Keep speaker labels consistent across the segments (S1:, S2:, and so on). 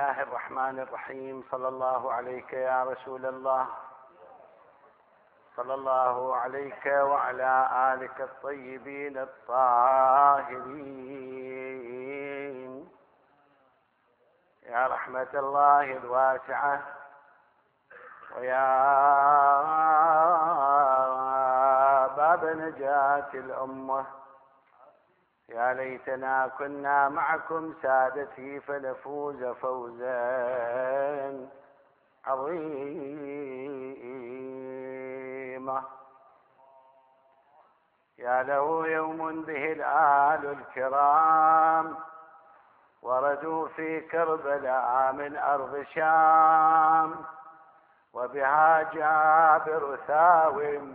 S1: الله الرحمن الرحيم. صلى الله عليك يا رسول الله، صلى الله عليك وعلى آلك الطيبين الطاهرين. يا رحمة الله الواسعة ويا باب نجاة الأمة، يا ليتنا كنا معكم سادتي فنفوز فوزا عظيما. يا له يوم به الآل الكرام وردوا في كربلاء من أرض شام، وبها جابر ثاوم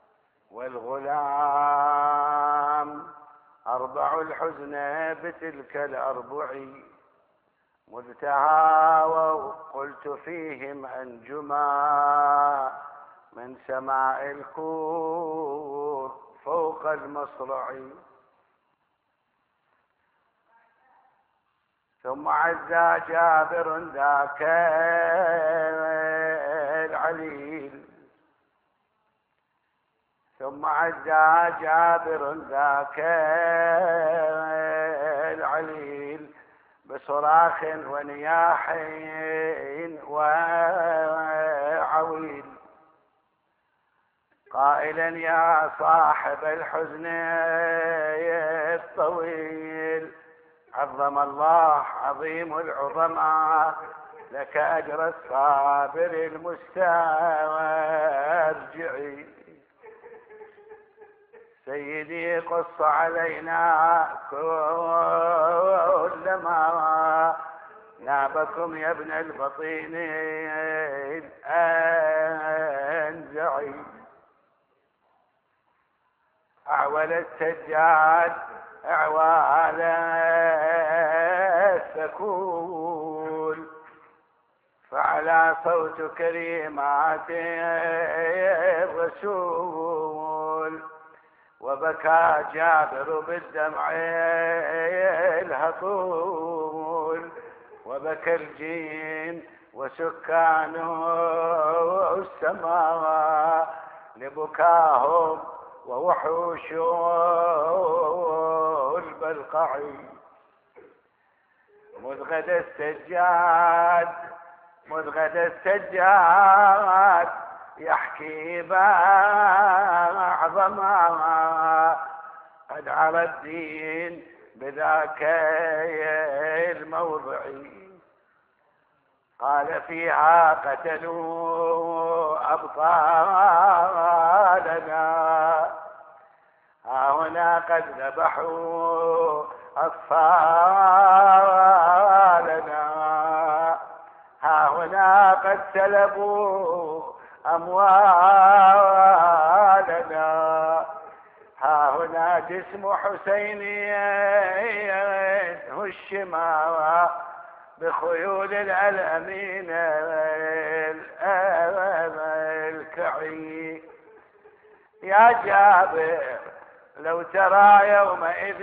S1: والغلام، أربع الحزن بتلك الأربع مذ تهاووا، قلت فيهم أنجما من سماء الكور فوق المصرع. ثم عزى جابر ذاك العليل، ثم عزى جابر ذاك العليل بصراخ ونياح وعويل، قائلا يا صاحب الحزن الطويل، عظم الله عظيم العظماء لك أجر الصابر المسترجع. سيدي قص علينا كل ما نابكم يا ابن البطين الأنزعي. أعول السجاد أعوال السكول، فعلى صوت كريمات الرسول، وبكى جابر بالدمع الهطول، وبكى الجين وسكان السماء لبكاهم ووحوش البلقع. مذ غدا السجاد، مذ غدا السجاد يحكي بعظما، قد عرى الدين بذاك الموضع. قال فيها قتلوا أبطالنا، ها هنا قد ذبحوا أطفالنا، ها هنا قد سلبوا أموالنا، ها هنا جسم حسين هشما بخيول الأمين الكعي. يا جابر لو ترى يومئذ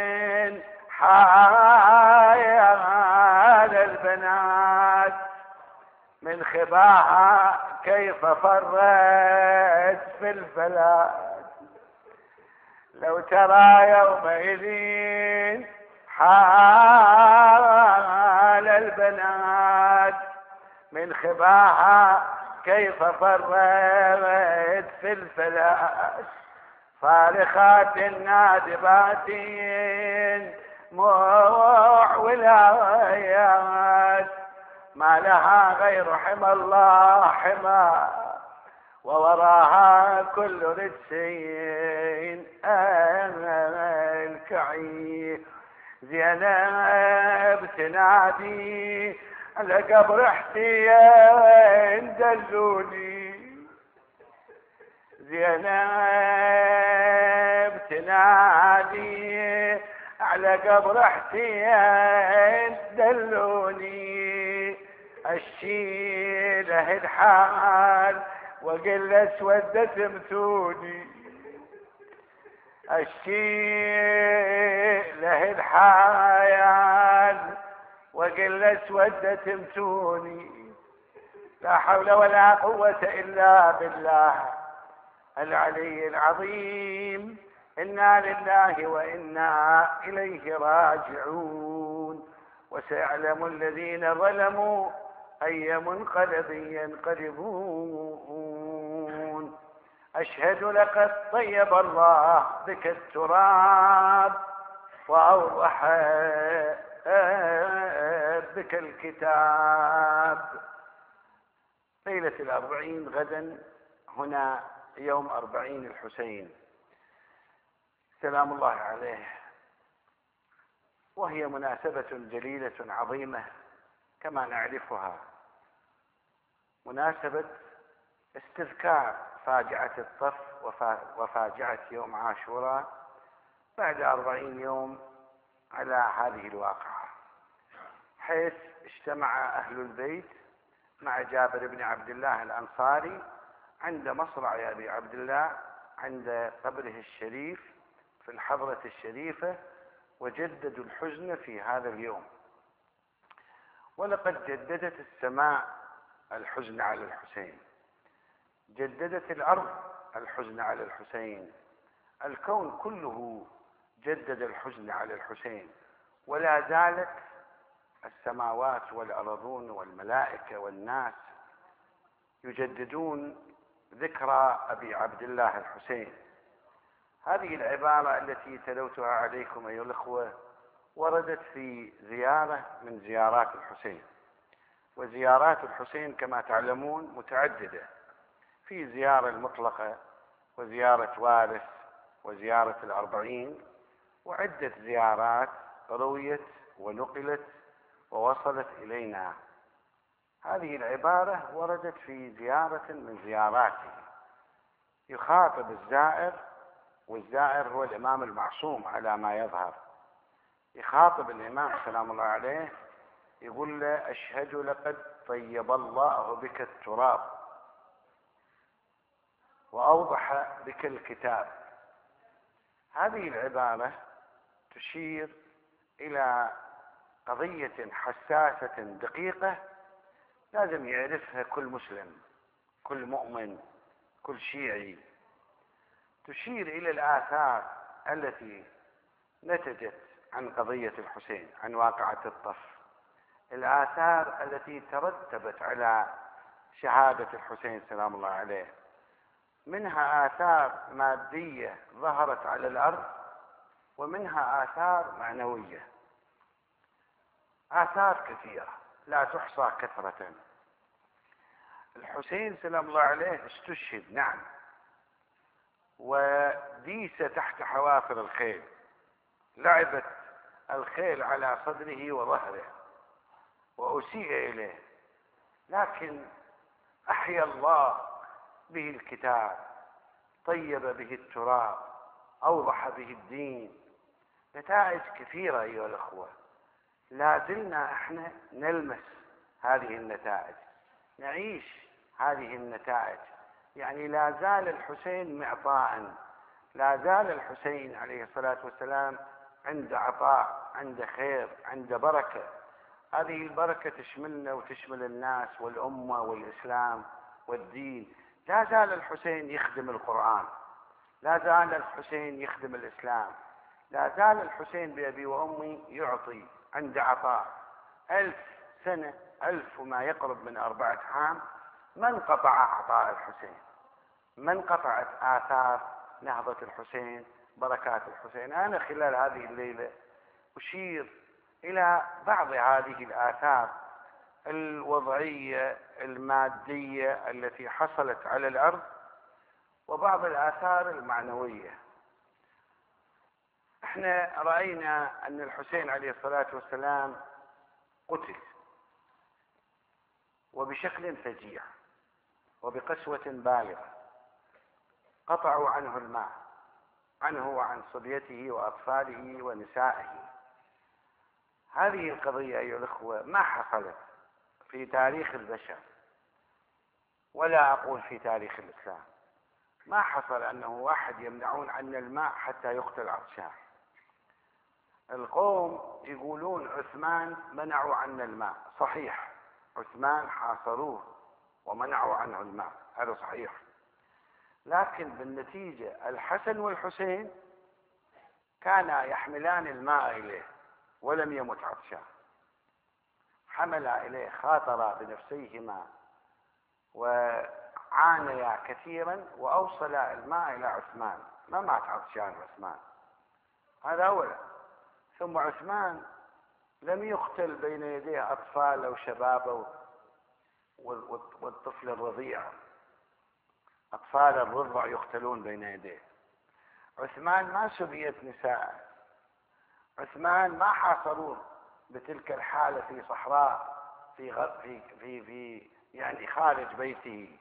S1: حال البنات من خباها كيف فرت في الفلات. لو ترى يومئذ حال البنات من خباها كيف فرت في الفلات، صارخات نادبات معولايات، ما لها غير حمى الله حمى، ووراها كل رجسين الكعي. زينب تنادي على قبر حسين دلوني، زينب تنادي على قبر حسين دلوني، الشيله الحال وقل اسودت متوني، الشيله الحال وقل اسود تمتوني. لا حول ولا قوة إلا بالله العلي العظيم. إنا لله وإنا إليه راجعون. وسيعلم الذين ظلموا أي منقلب ينقلبون. أشهد لقد طيب الله بك التراب وأوضح بك الكتاب. ليلة 40 غدا هنا يوم 40 الحسين سلام الله عليه، وهي مناسبة جليلة عظيمة كما نعرفها، مناسبة استذكار فاجعة الطف وفاجعة يوم عاشوراء بعد 40 يوم على هذه الواقعة، حيث اجتمع أهل البيت مع جابر بن عبد الله الأنصاري عند مصرع أبي عبد الله عند قبره الشريف في الحضرة الشريفة، وجددوا الحزن في هذا اليوم. ولقد جددت السماء الحزن على الحسين، جددت الأرض الحزن على الحسين، الكون كله جدد الحزن على الحسين، ولا زالت السماوات والأرضون والملائكة والناس يجددون ذكرى أبي عبد الله الحسين. هذه العبارة التي تلوتها عليكم أيها الأخوة وردت في زيارة من زيارات الحسين، وزيارات الحسين كما تعلمون متعددة، في زيارة المطلقة وزيارة وارث وزيارة 40 وعدة زيارات رويت ونقلت ووصلت إلينا. هذه العبارة وردت في زيارة من زياراته، يخاطب الزائر، والزائر هو الإمام المعصوم على ما يظهر، يخاطب الإمام سلام الله عليه يقول له أشهد لقد طيب الله بك التراب وأوضح بك الكتاب. هذه العبارة تشير إلى قضية حساسة دقيقة لازم يعرفها كل مسلم، كل مؤمن، كل شيعي. تشير إلى الآثار التي نتجت عن قضية الحسين، عن واقعة الطف، الآثار التي ترتبت على شهادة الحسين سلام الله عليه، منها آثار مادية ظهرت على الأرض، ومنها آثار معنوية، آثار كثيرة لا تحصى كثرة. الحسين سلام الله عليه استشهد نعم، وديس تحت حوافر الخيل، لعبت الخيل على صدره وظهره وأسيء إليه، لكن أحيا الله به الكتاب، طيب به التراب، أوضح به الدين. نتائج كثيرة أيها الأخوة، لا زلنا احنا نلمس هذه النتائج، نعيش هذه النتائج. يعني لا زال الحسين معطاء، لا زال الحسين عليه الصلاة والسلام عند عطاء، عند خير، عند بركة. هذه البركة تشملنا وتشمل الناس والأمة والإسلام والدين. لا زال الحسين يخدم القرآن، لا زال الحسين يخدم الإسلام، لا زال الحسين بأبي وأمي يعطي عند عطاء. 1000 سنة، 1000 وما يقرب من 4 عام، ما انقطع عطاء الحسين، ما انقطعت آثار نهضة الحسين، بركات الحسين. أنا خلال هذه الليلة أشير إلى بعض هذه الآثار الوضعية المادية التي حصلت على الأرض، وبعض الآثار المعنوية. احنا رأينا أن الحسين عليه الصلاة والسلام قتل، وبشكل فجيع وبقسوة بالغة، قطعوا عنه الماء، عنه وعن صبيته وأطفاله ونسائه. هذه القضية أيها الأخوة ما حصلت في تاريخ البشر، ولا أقول في تاريخ الإسلام. ما حصل أنه واحد يمنعون عنا الماء حتى يقتل عطشان. القوم يقولون عثمان منعوا عنا الماء، صحيح، عثمان حاصروه ومنعوا عنه الماء، هذا صحيح، لكن بالنتيجة الحسن والحسين كانا يحملان الماء إليه ولم يمت عطشان، حملا إليه، خاطرا بنفسيهما وعانيا كثيرا وأوصلا الماء إلى عثمان، ما مات عطشان عثمان، هذا أولا. ثم عثمان لم يقتل بين يديه أطفال أو شباب والطفل الرضيع، أطفال الرضع يقتلون بين يديه. عثمان ما سبيت نساء، عثمان ما حاصروه بتلك الحالة في صحراء في يعني خارج بيته.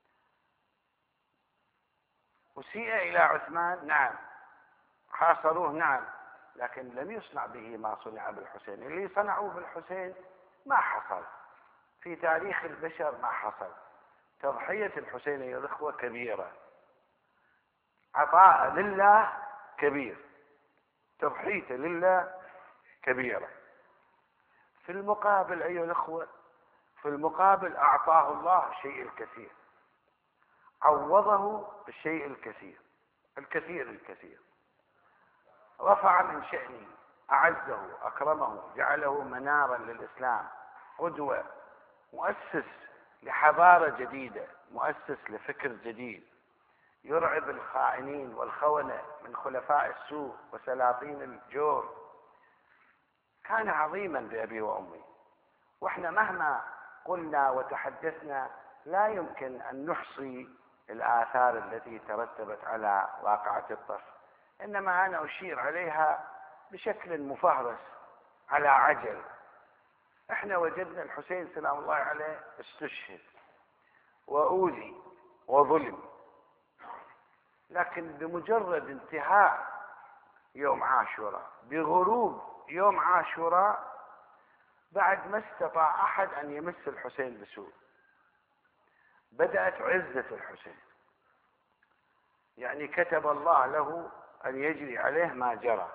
S1: أسيء إلى عثمان، نعم، حاصروه، نعم، لكن لم يصنع به ما صنع بالحسين. اللي صنعوه بالحسين ما حصل في تاريخ البشر، ما حصل. تضحية الحسين يا الأخوة كبيرة، عطاء لله كبير، تضحيته لله كبيرة. في المقابل أيها الأخوة، في المقابل أعطاه الله شيء الكثير، عوضه بالشيء الكثير، الكثير، رفع من شأنه، أعزه، أكرمه، جعله منارا للإسلام، قدوة، مؤسس لحضارة جديدة، مؤسس لفكر جديد يرعب الخائنين والخونة من خلفاء السوء وسلاطين الجور. كان عظيما بأبي وأمي، واحنا مهما قلنا وتحدثنا لا يمكن أن نحصي الآثار التي ترتبت على واقعة الطف، إنما أنا أشير عليها بشكل مفهرس على عجل. احنا وجدنا الحسين سلام الله عليه استشهد وأوذي وظلم، لكن بمجرد انتهاء يوم عاشوراء، بغروب يوم عاشوراء، بعد ما استطاع أحد أن يمس الحسين بسوء، بدأت عزة الحسين، يعني كتب الله له أن يجري عليه ما جرى،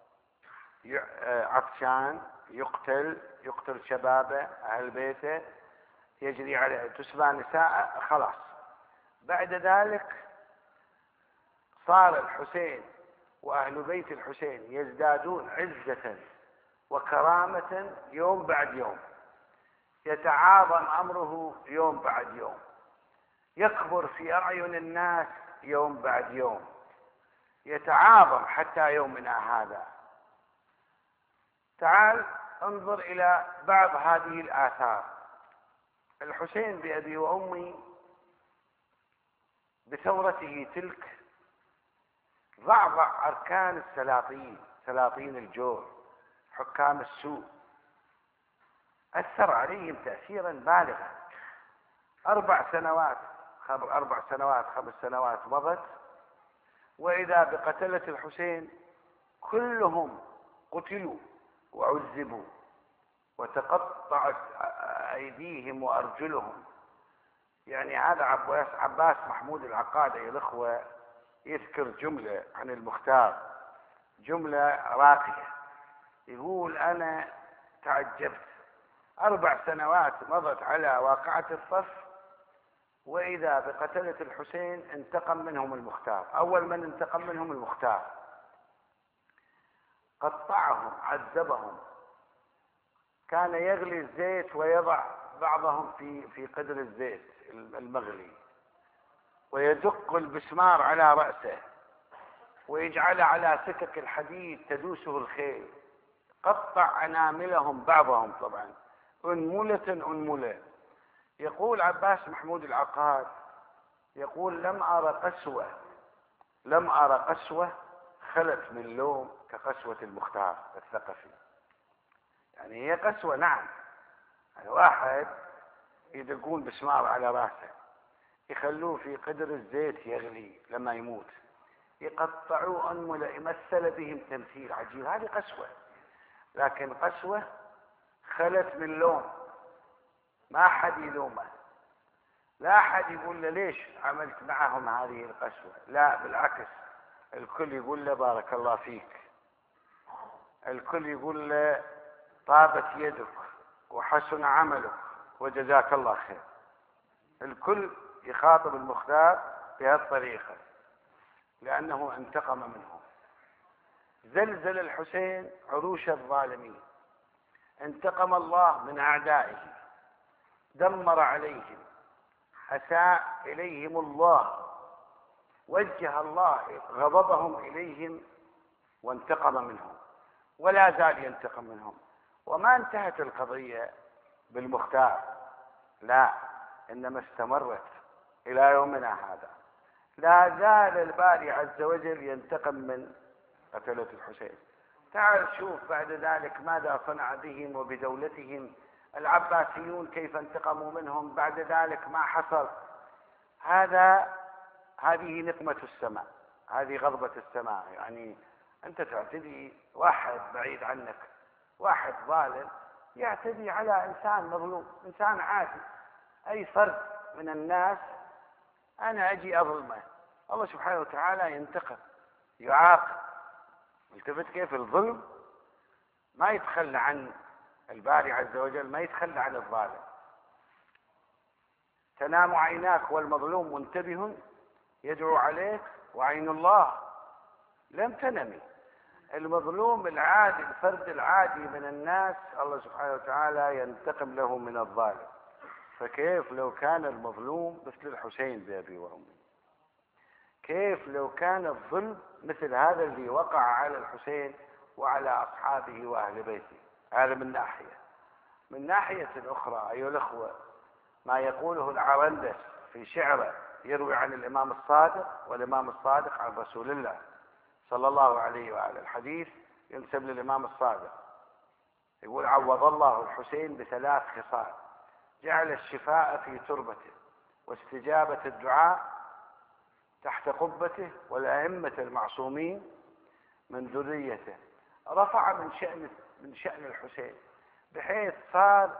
S1: عطشان، يقتل شبابه، أهل بيته، يجري عليه، تسبى نساء، خلاص. بعد ذلك صار الحسين وأهل بيت الحسين يزدادون عزة وكرامة يوم بعد يوم، يتعاظم أمره يوم بعد يوم، يكبر في أعين الناس يوم بعد يوم، يتعاظم حتى يومنا هذا. تعال انظر إلى بعض هذه الآثار. الحسين بأبي وأمي بثورته تلك ضعضع أركان السلاطين، سلاطين الجور، حكام السوء، أثر عليهم تأثيرا بالغا. 4 سنوات 5 سنوات مضت، وإذا بقتلة الحسين كلهم قتلوا وعذبوا وتقطعت أيديهم وأرجلهم. يعني هذا عباس محمود العقاد يا الأخوة يذكر جملة عن المختار، جملة راقية، يقول: أنا تعجبت، 4 سنوات مضت على واقعة الصف، وإذا بقتلة الحسين انتقم منهم المختار. أول من انتقم منهم المختار، قطعهم، عذبهم، كان يغلي الزيت ويضع بعضهم في قدر الزيت المغلي، ويدق البسمار على رأسه، ويجعل على سكك الحديد تدوسه الخيل، قطع أناملهم بعضهم طبعا، أنملة. يقول عباس محمود العقاد، يقول: لم أرى قسوة خلت من لوم كقسوة المختار الثقفي. يعني هي قسوة، نعم، الواحد يدقون بسمار على راسه، يخلوه في قدر الزيت يغلي لما يموت، يقطعوه أنملة، يمثل بهم تمثيل عجيب. هذه قسوة، لكن قسوة خلت من لوم، ما أحد يلومه، لا أحد يقول له ليش عملت معهم هذه القسوة، لا، بالعكس، الكل يقول له بارك الله فيك، الكل يقول له طابت يدك وحسن عملك وجزاك الله خير. الكل يخاطب المختار بهالطريقة لأنه انتقم منهم. زلزل الحسين عروش الظالمين، انتقم الله من أعدائه، دمر عليهم، أساء إليهم الله، وجه الله غضبهم إليهم وانتقم منهم ولا زال ينتقم منهم. وما انتهت القضية بالمختار، لا، إنما استمرت إلى يومنا هذا. لا زال الباري عز وجل ينتقم من قتلة الحسين. تعال شوف بعد ذلك ماذا صنع بهم وبدولتهم العباسيون، كيف انتقموا منهم بعد ذلك ما حصل. هذه نقمة السماء، هذه غضبة السماء. يعني أنت تعتدي، واحد بعيد عنك، واحد ظالم يعتدي على إنسان مظلوم، إنسان عادي، أي فرد من الناس، أنا أجي أظلمه، الله سبحانه وتعالى ينتقم يعاقب. التفت كيف الظلم ما يتخلى عن الباري عز وجل، ما يتخلى عن الظالم. تنام عيناك والمظلوم منتبه يدعو عليك وعين الله لم تنمي. المظلوم العادي، الفرد العادي من الناس، الله سبحانه وتعالى ينتقم له من الظالم. فكيف لو كان المظلوم مثل الحسين بأبي وأمي؟ كيف لو كان الظلم مثل هذا اللي وقع على الحسين وعلى أصحابه وأهل بيته؟ هذا من ناحية. من ناحية أخرى أيها الأخوة، ما يقوله العرندس في شعره يروي عن الإمام الصادق، والإمام الصادق عن رسول الله صلى الله عليه وآله. الحديث ينسب للإمام الصادق، يقول: عوض الله الحسين بثلاث خصال: جعل الشفاء في تربته، واستجابة الدعاء تحت قبته، والأئمة المعصومين من ذريته. رفع من شأن الحسين بحيث صار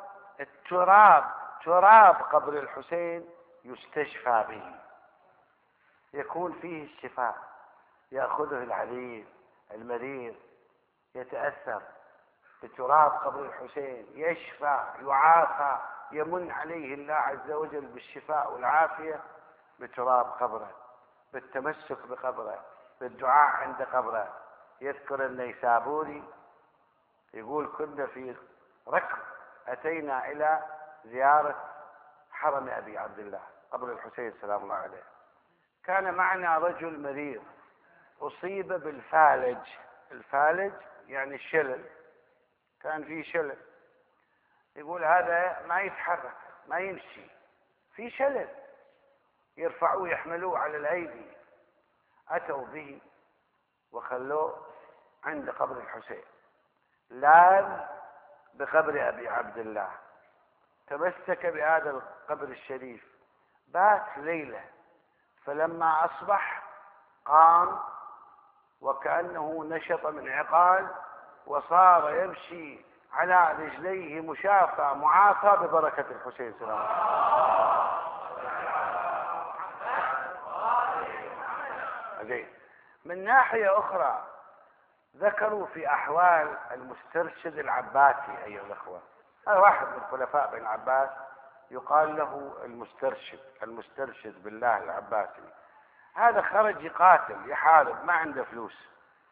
S1: تراب قبر الحسين يستشفى به، يكون فيه الشفاء، يأخذه العليل المريض يتأثر بتراب قبر الحسين، يشفى يعافى، يمن عليه الله عز وجل بالشفاء والعافية بتراب قبره، بالتمسك بقبره، بالدعاء عند قبره. يذكر النيسابوري يقول: كنا في ركب أتينا إلى زيارة حرم أبي عبد الله قبر الحسين سلام الله عليه. كان معنا رجل مريض أصيب بالفالج. الفالج يعني الشلل، كان فيه شلل. يقول هذا ما يتحرك ما يمشي، في شلل. يرفعوه يحملوه على الأيدي. أتوا به وخلوه عند قبر الحسين، لاذ بقبر أبي عبد الله، تمسك بهذا القبر الشريف، بات ليلة. فلما أصبح قام وكأنه نشط من عقال، وصار يمشي على رجليه مشافى معافى ببركة الحسين سلام الله. من ناحية أخرى ذكروا في أحوال المسترشد العباسي أيها الأخوة. هذا واحد من خلفاء بن العباس يقال له المسترشد بالله العباسي. هذا خرج يقاتل يحارب، ما عنده فلوس،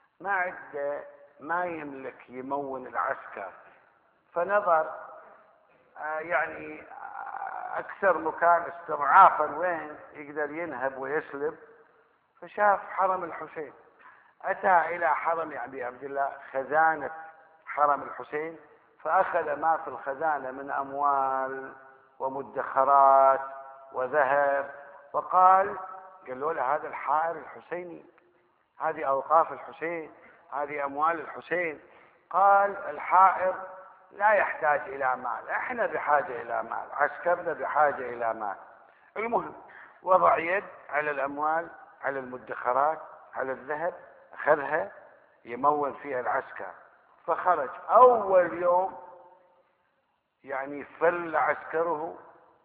S1: ما يملك يمون العسكر. فنظر يعني أكثر مكان استضعافا وين يقدر ينهب ويسلب، فشاف حرم الحسين. أتى إلى حرم أبي عبد الله، خزانة حرم الحسين، فأخذ ما في الخزانة من أموال ومدخرات وذهب، وقال قالوا له: هذا الحائر الحسيني، هذه أوقاف الحسين، هذه أموال الحسين. قال الحائر لا يحتاج إلى مال، احنا بحاجة إلى مال، عسكرنا بحاجة إلى مال. المهم وضع يد على الأموال، على المدخرات، على الذهب، أخذها يمول فيها العسكر. فخرج أول يوم يعني فل عسكره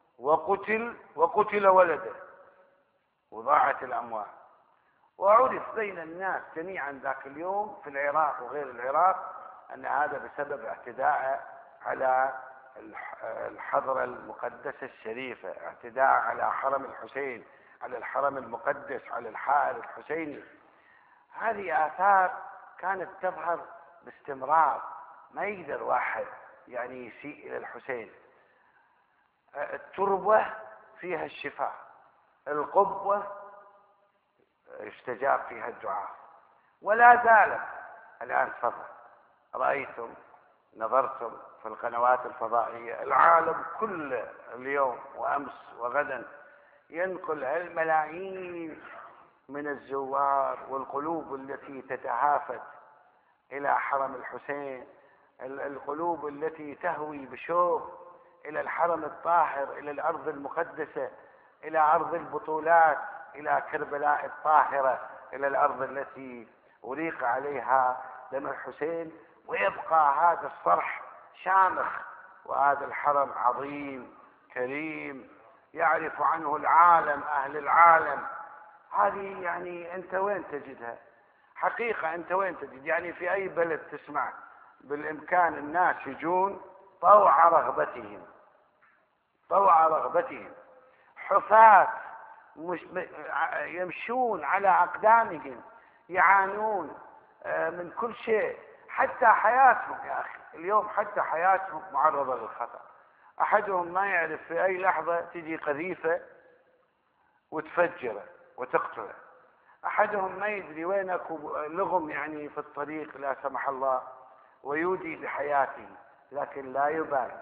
S1: وقتل ولده، وضاعت الأموال. وعرف بين الناس جميعا ذاك اليوم في العراق وغير العراق أن هذا بسبب اعتداء على الحضرة المقدسة الشريفة، اعتداء على حرم الحسين، على الحرم المقدس، على الحائل الحسيني. هذه آثار كانت تظهر باستمرار، ما يقدر واحد يعني يسيء إلى الحسين. التربة فيها الشفاء، القبة يستجاب فيها الدعاء، ولا زالت الآن تفضل. رأيتم، نظرتم في القنوات الفضائية، العالم كل اليوم وأمس وغدا ينقل الملايين من الزوار والقلوب التي تتهافت إلى حرم الحسين، القلوب التي تهوي بشوق إلى الحرم الطاهر، إلى الأرض المقدسة، إلى أرض البطولات، إلى كربلاء الطاهرة، إلى الأرض التي أريق عليها دم الحسين. ويبقى هذا الصرح شامخ، وهذا الحرم عظيم كريم يعرف عنه العالم، أهل العالم. هذه يعني أنت وين تجدها؟ حقيقة أنت وين تجد؟ يعني في أي بلد تسمع بالإمكان الناس يجون طوع رغبتهم، طوع رغبتهم، حفاة يمشون على أقدامهم، يعانون من كل شيء، حتى حياتهم يا أخي اليوم، حتى حياتهم معرضة للخطر. أحدهم ما يعرف في أي لحظة تجي قذيفة وتفجره وتقتله، أحدهم ما يدري وين أكو لغم يعني في الطريق لا سمح الله ويودي بحياته، لكن لا يبالي.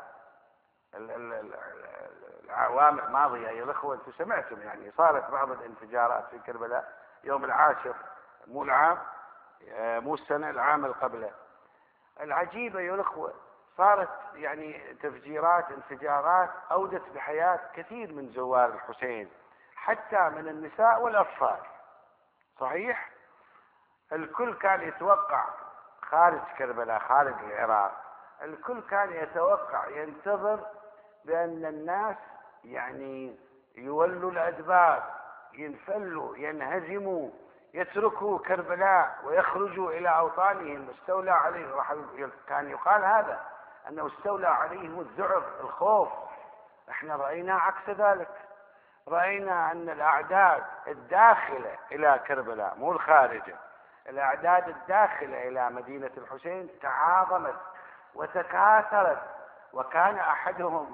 S1: الأعوام الماضية يا الأخوة أنتم سمعتم يعني صارت بعض الانفجارات في كربلاء يوم العاشر، مو العام، مو السنة، العام اللي قبله. العجيبة يا الأخوة صارت يعني تفجيرات، انفجارات أودت بحياة كثير من زوار الحسين، حتى من النساء والأطفال. صحيح الكل كان يتوقع خارج كربلاء، خارج العراق، الكل كان يتوقع ينتظر بأن الناس يعني يولوا الأدبار، ينفلوا، ينهزموا، يتركوا كربلاء ويخرجوا إلى أوطانهم. استولى عليهم، كان يقال هذا أنه استولى عليهم الذعر، الخوف. احنا رأينا عكس ذلك، رأينا أن الأعداد الداخلة إلى كربلاء مو الخارجة، الأعداد الداخلة إلى مدينة الحسين تعاظمت وتكاثرت، وكان أحدهم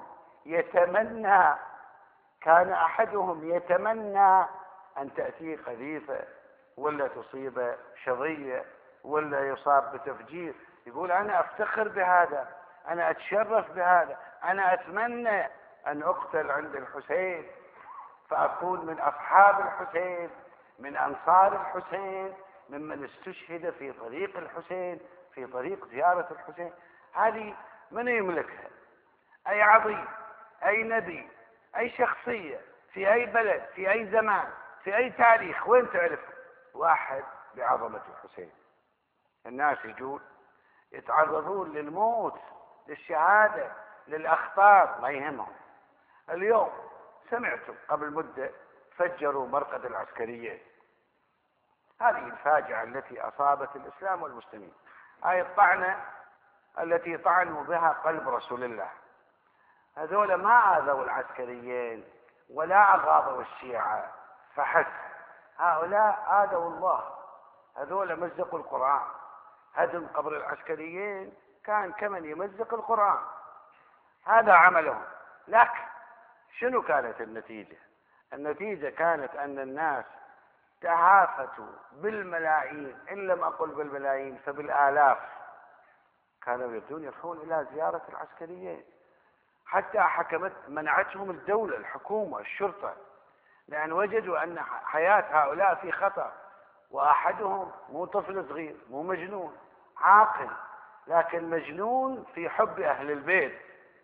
S1: يتمنى أن تأتي قذيفة ولا تصيب شظية ولا يصاب بتفجير، يقول أنا أفتخر بهذا، أنا أتشرف بهذا، أنا أتمنى أن أقتل عند الحسين فأكون من أصحاب الحسين، من أنصار الحسين، ممن استشهد في طريق الحسين، في طريق زيارة الحسين. هذه من يملكها؟ أي عظيم، أي نبي، أي شخصية في أي بلد، في أي زمان، في أي تاريخ، وين تعرف واحد بعظمة الحسين؟ الناس يجون يتعرضون للموت، للشهادة، للأخطار، ما يهمهم. اليوم سمعتم قبل مدة فجروا مرقد العسكريين، هذه الفاجعة التي أصابت الإسلام والمسلمين، هذه الطعنة التي طعنوا بها قلب رسول الله. هذول ما آذوا العسكريين ولا أغاظوا الشيعة فحسب، هؤلاء آذوا الله، هذول مزقوا القرآن. هدم قبر العسكريين كان كمن يمزق القرآن، هذا عملهم. لكن شنو كانت النتيجة؟ النتيجة كانت أن الناس تهافتوا بالملايين، إن لم أقل بالملايين فبالآلاف، كانوا يريدون يروحون إلى زيارة العسكريين، حتى منعتهم الدولة، الحكومة، الشرطة، لأن وجدوا أن حياة هؤلاء في خطر. وأحدهم مو طفل صغير، مو مجنون، عاقل، لكن مجنون في حب أهل البيت،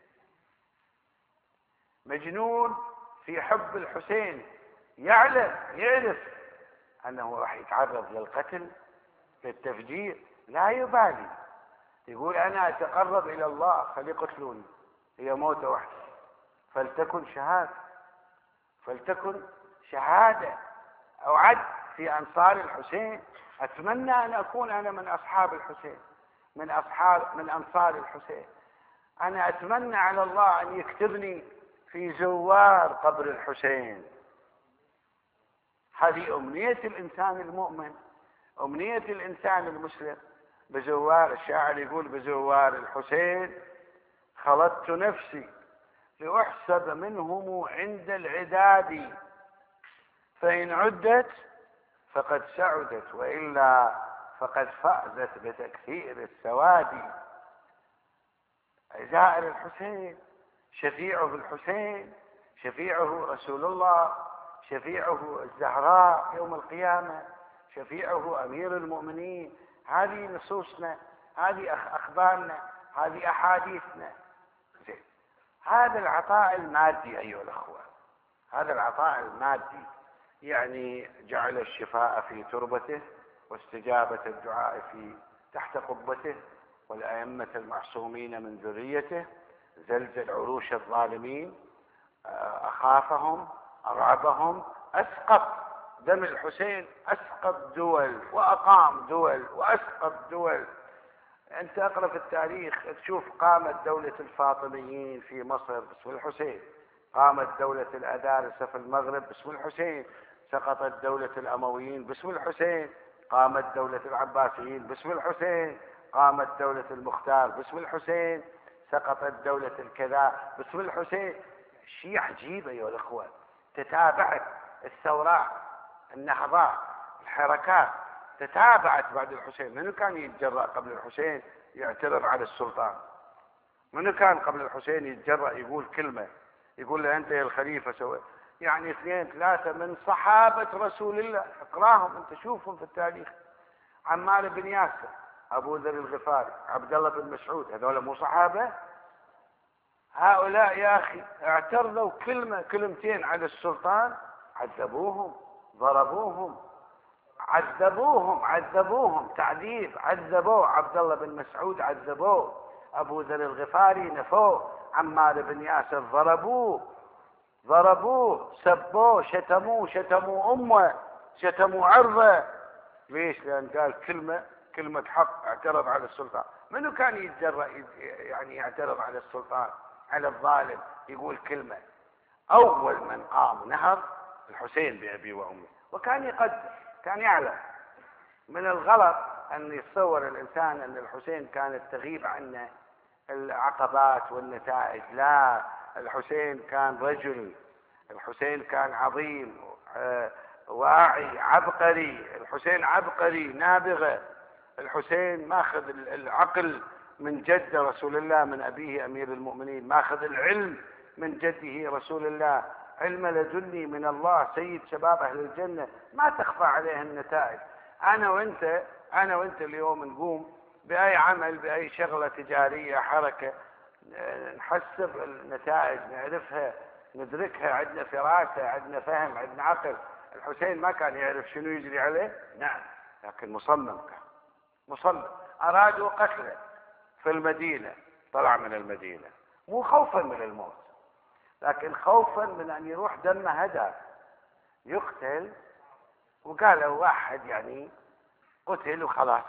S1: مجنون في حب الحسين، يعرف أنه راح يتعرض للقتل، للتفجير، لا يبالي، يقول أنا أتقرب إلى الله فليقتلوني، هي موتة واحدة، فلتكن شهادة أوعد في أنصار الحسين، أتمنى أن أكون أنا من أصحاب الحسين. من أنصار الحسين. أنا أتمنى على الله أن يكتبني في زوار قبر الحسين. هذه أمنية الإنسان المؤمن، أمنية الإنسان المسلم. بزوار، الشاعر يقول بزوار الحسين خلطت نفسي لأحسب منهم عند العداد، فإن عدت فقد سعدت وإلا فقد فازت بتكثير السواد. زائر الحسين، شفيعه الحسين، شفيعه رسول الله، شفيعه الزهراء يوم القيامة، شفيعه أمير المؤمنين. هذه نصوصنا، هذه أخبارنا، هذه أحاديثنا. زين، هذا العطاء المادي أيها الأخوة، هذا العطاء المادي يعني جعل الشفاء في تربته، واستجابة الدعاء في تحت قبته، والأئمة المعصومين من ذريته، زلزل عروش الظالمين، أخافهم، أرعبهم، أسقط دم الحسين، أسقط دول وأقام دول وأسقط دول. أنت أقرأ في التاريخ تشوف قامت دولة الفاطميين في مصر باسم الحسين، قامت دولة الأدارسة في المغرب باسم الحسين، سقطت دولة الأمويين باسم الحسين، قامت دولة العباسيين باسم الحسين، قامت دولة المختار باسم الحسين، سقطت دولة الكذا باسم الحسين. شيء عجيب أيها الأخوة. تتابعت الثورات، النهضات، الحركات تتابعت بعد الحسين. منو كان يتجرأ قبل الحسين يعترض على السلطان؟ منو كان قبل الحسين يتجرأ يقول كلمة، يقول له أنت يا الخليفة سوي؟ يعني 2 3 من صحابة رسول الله، اقراهم انت، شوفهم في التاريخ. عمار بن ياسر، أبو ذر الغفاري، عبد الله بن مسعود، هذول مو صحابة؟ هؤلاء يا أخي اعترضوا كلمة كلمتين على السلطان، عذبوهم، ضربوهم، عذبوهم تعذيب، عذبوه. عبد الله بن مسعود عذبوه، أبو ذر الغفاري نفوه، عمار بن ياسر ضربوه، سبوه، شتموا أمه، شتموا عرضه. ليش؟ لأن قال كلمة حق، اعترض على السلطان. منو كان يتجرأ يعني يعترض على السلطان، على الظالم، يقول كلمة؟ أول من قام نهر الحسين بأبي وأمي، وكان يقدر، كان يعلم. من الغلط أن يتصور الإنسان أن الحسين كانت تغيب عنه العقبات والنتائج. لا، الحسين كان رجل، الحسين كان عظيم، واعي، عبقري. الحسين عبقري، نابغة. الحسين ماخذ العقل من جد رسول الله، من أبيه أمير المؤمنين، ماخذ العلم من جده رسول الله، علم لدني من الله، سيد شباب أهل الجنة. ما تخفى عليه النتائج. أنا وأنت اليوم نقوم بأي عمل، بأي شغلة تجارية، حركة، نحسب النتائج، نعرفها، ندركها، عندنا فراسة، عندنا فهم، عندنا عقل. الحسين ما كان يعرف شنو يجري عليه، نعم، لكن مصمم كان، مصمم. أرادوا قتله في المدينة، طلع من المدينة مو خوفا من الموت، لكن خوفا من أن يروح دمه هدر، يقتل. وقالوا واحد يعني قتل وخلاص.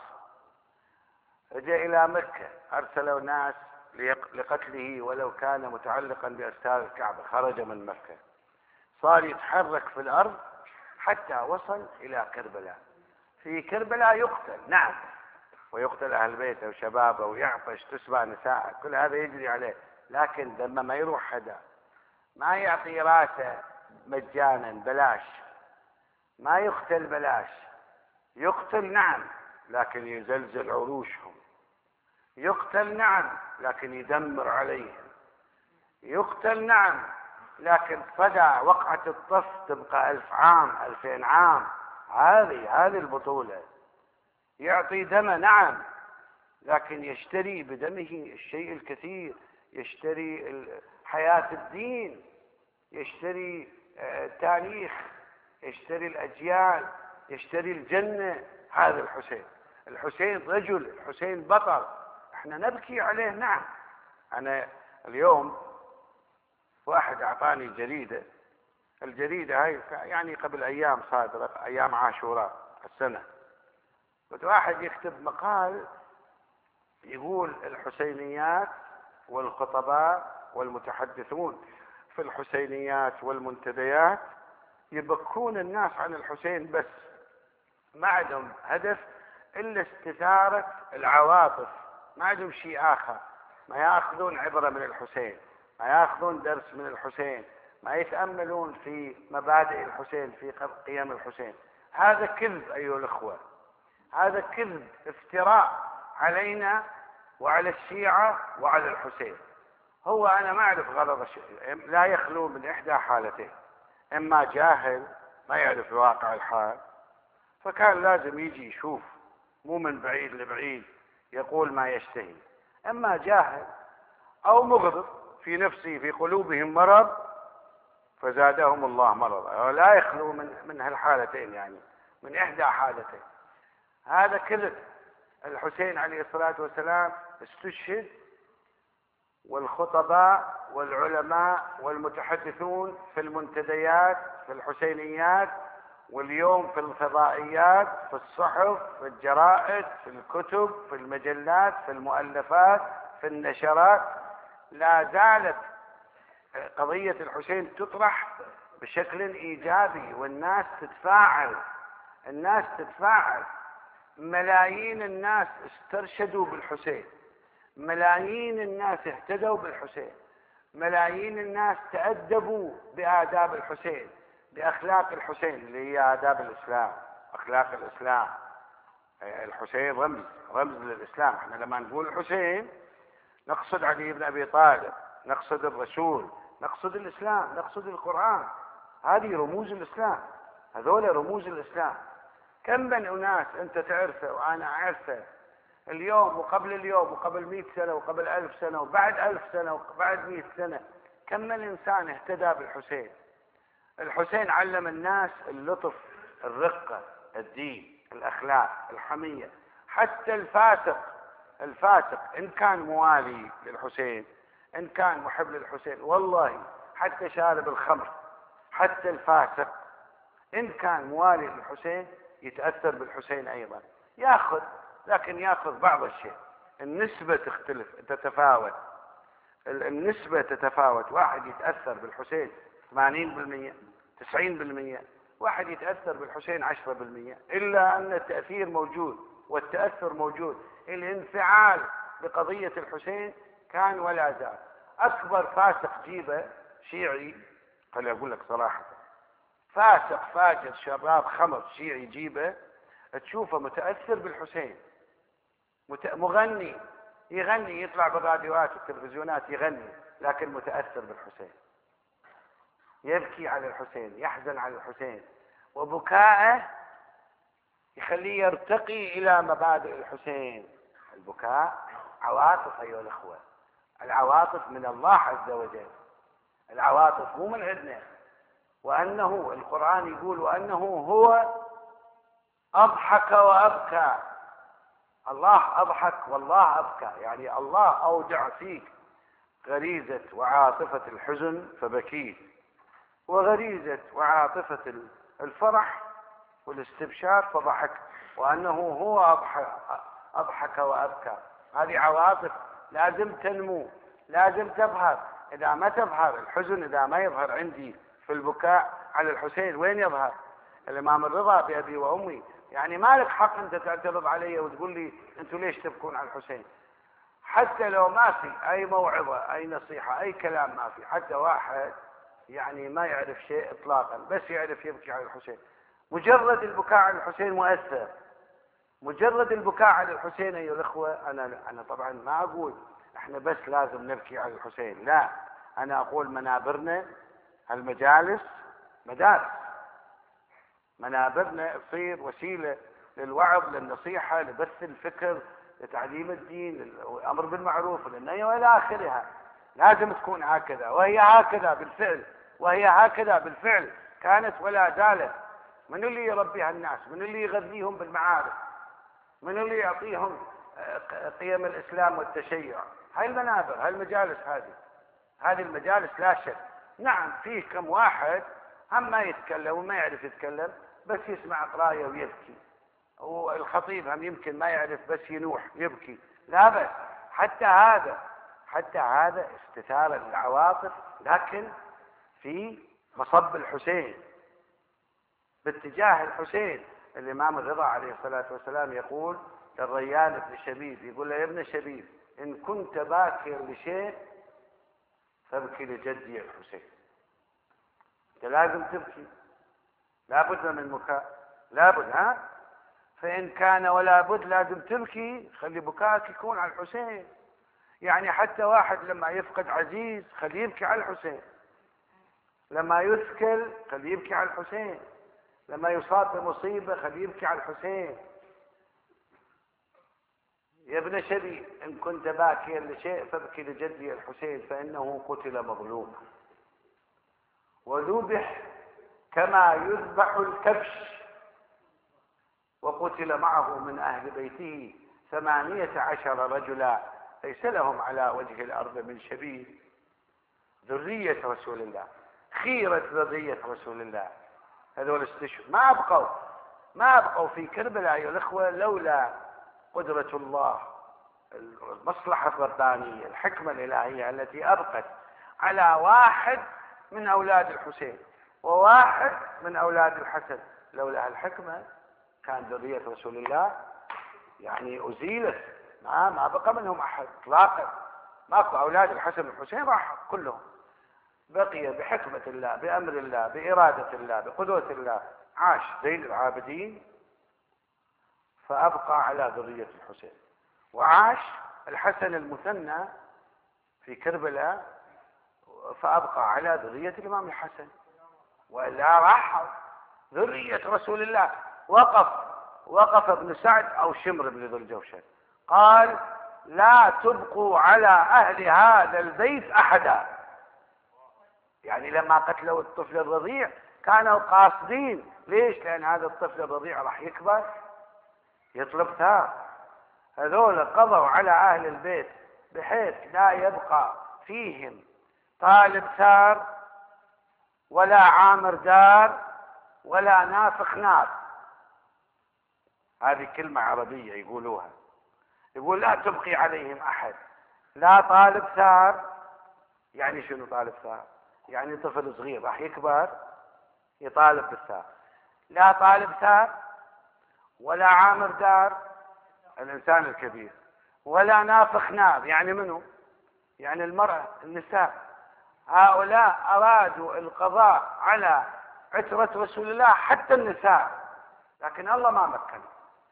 S1: جاء إلى مكة، أرسلوا ناس لقتله ولو كان متعلقا بأستار الكعبة. خرج من مكة، صار يتحرك في الأرض حتى وصل إلى كربلاء. في كربلاء يقتل، نعم، ويقتل أهل بيته وشبابه، ويعطش، تسبى نساء، كل هذا يجري عليه، لكن دمه ما يروح حدا. ما يعطي راسه مجانا بلاش، ما يقتل بلاش. يقتل نعم، لكن يزلزل عروشهم. يقتل نعم، لكن يدمر عليهم. يقتل نعم، لكن صدى وقعة الطف تبقى 1000 عام 2000 عام. هذه البطولة. يعطي دمه نعم، لكن يشتري بدمه الشيء الكثير، يشتري حياة الدين، يشتري التاريخ، يشتري الأجيال، يشتري الجنة. هذا الحسين رجل، الحسين بطل. احنا نبكي عليه، نعم. انا اليوم واحد اعطاني جريدة، الجريدة هاي يعني قبل ايام صادرة، ايام عاشوراء السنة. واحد يكتب مقال يقول الحسينيات والخطباء والمتحدثون في الحسينيات والمنتديات يبكون الناس عن الحسين بس، ما عندهم هدف إلا استثارة العواطف، ما عندهم شيء آخر، ما يأخذون عبرة من الحسين، ما يأخذون درس من الحسين، ما يتأملون في مبادئ الحسين، في قيم الحسين. هذا كذب أيها الأخوة، هذا كذب، افتراء علينا وعلى الشيعة وعلى الحسين. هو أنا ما أعرف غرض لا يخلو من إحدى حالتين: إما جاهل ما يعرف واقع الحال فكان لازم يجي يشوف مو من بعيد لبعيد يقول ما يشتهي، إما جاهل أو مغرض في نفسه في قلوبهم مرض فزادهم الله مرضا. لا يخلو من هالحالتين، يعني من إحدى حالتين. هذا كذب. الحسين عليه الصلاة والسلام استشهد، والخطباء والعلماء والمتحدثون في المنتديات في الحسينيات، واليوم في الفضائيات، في الصحف، في الجرائد، في الكتب، في المجلات، في المؤلفات، في النشرات، لا زالت قضية الحسين تطرح بشكل إيجابي، والناس تتفاعل، الناس تتفاعل. ملايين الناس استرشدوا بالحسين، ملايين الناس اهتدوا بالحسين، ملايين الناس تأدبوا بآداب الحسين، بأخلاق الحسين اللي هي آداب الإسلام، أخلاق الإسلام. الحسين رمز للإسلام. احنا لما نقول الحسين نقصد علي بن أبي طالب، نقصد الرسول، نقصد الإسلام، نقصد القرآن. هذه رموز الإسلام، هذول رموز الإسلام. كم من أناس أنت تعرفه وأنا أعرفه اليوم وقبل اليوم وقبل 100 سنة وقبل 1000 سنة وبعد 1000 سنة وبعد 100 سنة، كم من إنسان اهتدى بالحسين. الحسين علم الناس اللطف، الرقة، الدين، الأخلاق، الحمية. حتى الفاسق إن كان موالي للحسين، إن كان محب للحسين، والله حتى شارب الخمر، حتى الفاسق إن كان موالي للحسين يتأثر بالحسين أيضا، يأخذ، لكن يأخذ بعض الشيء. النسبة تختلف، تتفاوت، النسبة تتفاوت. واحد يتأثر بالحسين 80%، 90%، واحد يتأثر بالحسين 10%، إلا أن التأثير موجود والتأثر موجود. الانفعال بقضية الحسين كان ولا زال. أكبر فاسق جيبه شيعي، خلي أقول لك صراحة، فاسق فاجر شراب خمر شيعي جيبه تشوفه متأثر بالحسين، مغني، يغني، يطلع بالراديوات والتلفزيونات يغني، لكن متأثر بالحسين، يبكي على الحسين، يحزن على الحسين، وبكاءه يخليه يرتقي إلى مبادئ الحسين. البكاء عواطف أيها الأخوة، العواطف من الله عز وجل، العواطف مو من عندنا. وأنه القرآن يقول وأنه هو أضحك وأبكى. الله أضحك والله أبكى، يعني الله أودع فيك غريزة وعاطفة الحزن فبكيت، وغريزة وعاطفة الفرح والاستبشار فضحك. وأنه هو أضحك وأبكى. هذه عواطف لازم تنمو، لازم تظهر. إذا ما تظهر الحزن، إذا ما يظهر عندي في البكاء على الحسين، وين يظهر؟ الإمام الرضا بأبي وأمي، يعني ما لك حق أنت تعترض علي وتقول لي أنتوا ليش تبكون على الحسين. حتى لو ما في أي موعظة، أي نصيحة، أي كلام ما في، حتى واحد يعني ما يعرف شيء إطلاقا بس يعرف يبكي على الحسين، مجرد البكاء على الحسين مؤثر. مجرد البكاء على الحسين أيها الأخوة. أنا طبعا ما أقول إحنا بس لازم نبكي على الحسين، لا، أنا أقول منابرنا، المجالس، مدارس، منابرنا تصير وسيلة للوعظ، للنصيحة، لبث الفكر، لتعليم الدين، للأمر بالمعروف، للنهي وإلى آخرها. لازم تكون هكذا، وهي هكذا بالفعل، وهي هكذا بالفعل كانت ولا زالت. من اللي يربي هالناس؟ من اللي يغذيهم بالمعارف؟ من اللي يعطيهم قيم الإسلام والتشيع؟ هاي المنابر، هاي المجالس، هذه المجالس لا شك. نعم فيه كم واحد هم ما يتكلم وما يعرف يتكلم، بس يسمع قراية ويبكي، والخطيب هم يمكن ما يعرف بس ينوح يبكي، لا بس حتى هذا استثارة للعواطف، لكن في مصب الحسين، باتجاه الحسين. الإمام الرضا عليه الصلاة والسلام يقول للريان بن شبيب، يقول له: يا ابن شبيب، إن كنت باكر لشيء فابكي لجدي الحسين. أنت لازم تبكي، لابد من المكاء، لابد، ها؟ فإن كان ولا بد لازم تبكي، خلي بكاءك يكون على الحسين. يعني حتى واحد لما يفقد عزيز خليه يبكي على الحسين، لما يثكل خليه يبكي على الحسين، لما يصاب بمصيبة خليه يبكي على الحسين. يا ابن شبي، إن كنت باكيا لشيء فابكي لجدي الحسين، فإنه قتل مظلوما وذبح كما يذبح الكبش، وقتل معه من أهل بيته 18 رجلا ليس لهم على وجه الأرض من شبيه، ذرية رسول الله، خيرة ذرية رسول الله. هذول استشهدوا، ما أبقوا في كربلاء أيها الأخوة لولا قدرة الله، المصلحة الربانية، الحكمة الإلهية التي أبقت على واحد من أولاد الحسين وواحد من أولاد الحسن. لولا الحكمة كان ذرية رسول الله يعني أزيلت، ما بقى منهم أحد إطلاقا، ماكو. أولاد الحسن والحسين راحوا كلهم، بقي بحكمة الله، بأمر الله، بإرادة الله، بقدرة الله. عاش زين العابدين فأبقى على ذرية الحسين، وعاش الحسن المثنى في كربلاء فأبقى على ذرية الإمام الحسن، وإلا راح ذرية رسول الله. وقف ابن سعد أو شمر بن ذو الجوشن قال: لا تبقوا على أهل هذا البيت أحدا. يعني لما قتلوا الطفل الرضيع كانوا قاصدين، ليش؟ لأن هذا الطفل الرضيع راح يكبر يطلب ثار. هذول قضوا على أهل البيت بحيث لا يبقى فيهم طالب ثار ولا عامر دار ولا نافخ نار. هذه كلمة عربية يقولوها، يقول لا تبقي عليهم أحد، لا طالب ثار. يعني شنو طالب ثار؟ يعني طفل صغير راح يكبر يطالب بالثار، لا طالب ثار ولا عامر دار الإنسان الكبير، ولا نافخ نار. يعني منه؟ يعني المرأة، النساء. هؤلاء أرادوا القضاء على عترة رسول الله حتى النساء، لكن الله ما مكن.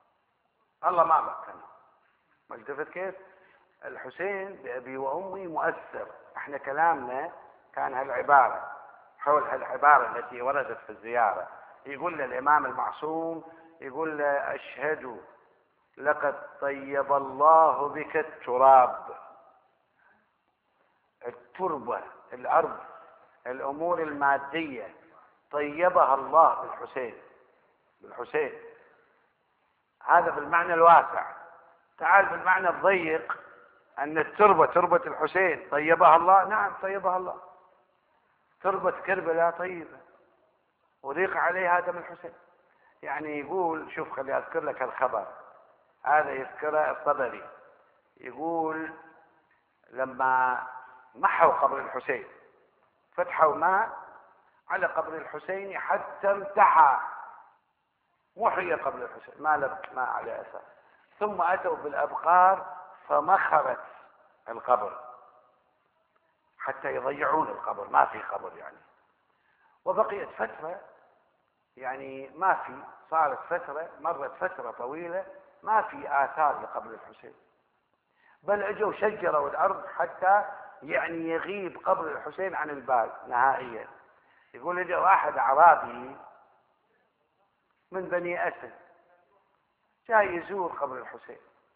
S1: ملتفت كيف؟ الحسين بأبي وأمي مؤثر. احنا كلامنا كان هالعبارة، حول هالعبارة التي وردت في الزيارة. يقول للإمام المعصوم، يقول له: أشهد لقد طيب الله بك التراب. التربة، الأرض، الأمور المادية طيبها الله بالحسين. هذا بالمعنى الواسع. تعال بالمعنى الضيق، أن التربة، تربة الحسين طيبها الله. نعم طيبها الله. تربة كربلاء طيبة وضيق عليها دم الحسين. يعني يقول، شوف خلي أذكر لك الخبر هذا، يذكره الطبري، يقول لما محوا قبر الحسين، فتحوا ماء على قبر الحسين حتى امتحى، محي قبر الحسين، ما لبق ماء على أساس، ثم أتوا بالأبقار فمخرت القبر حتى يضيعون القبر، ما في قبر يعني. وبقيت فترة، يعني ما في، صارت فترة، مرت فترة طويلة ما في آثار لقبر الحسين، بل اجوا شجروا الأرض حتى يعني يغيب قبر الحسين عن البال نهائيا. يقول اجى واحد أعرابي من بني أسد جاي يزور قبر الحسين،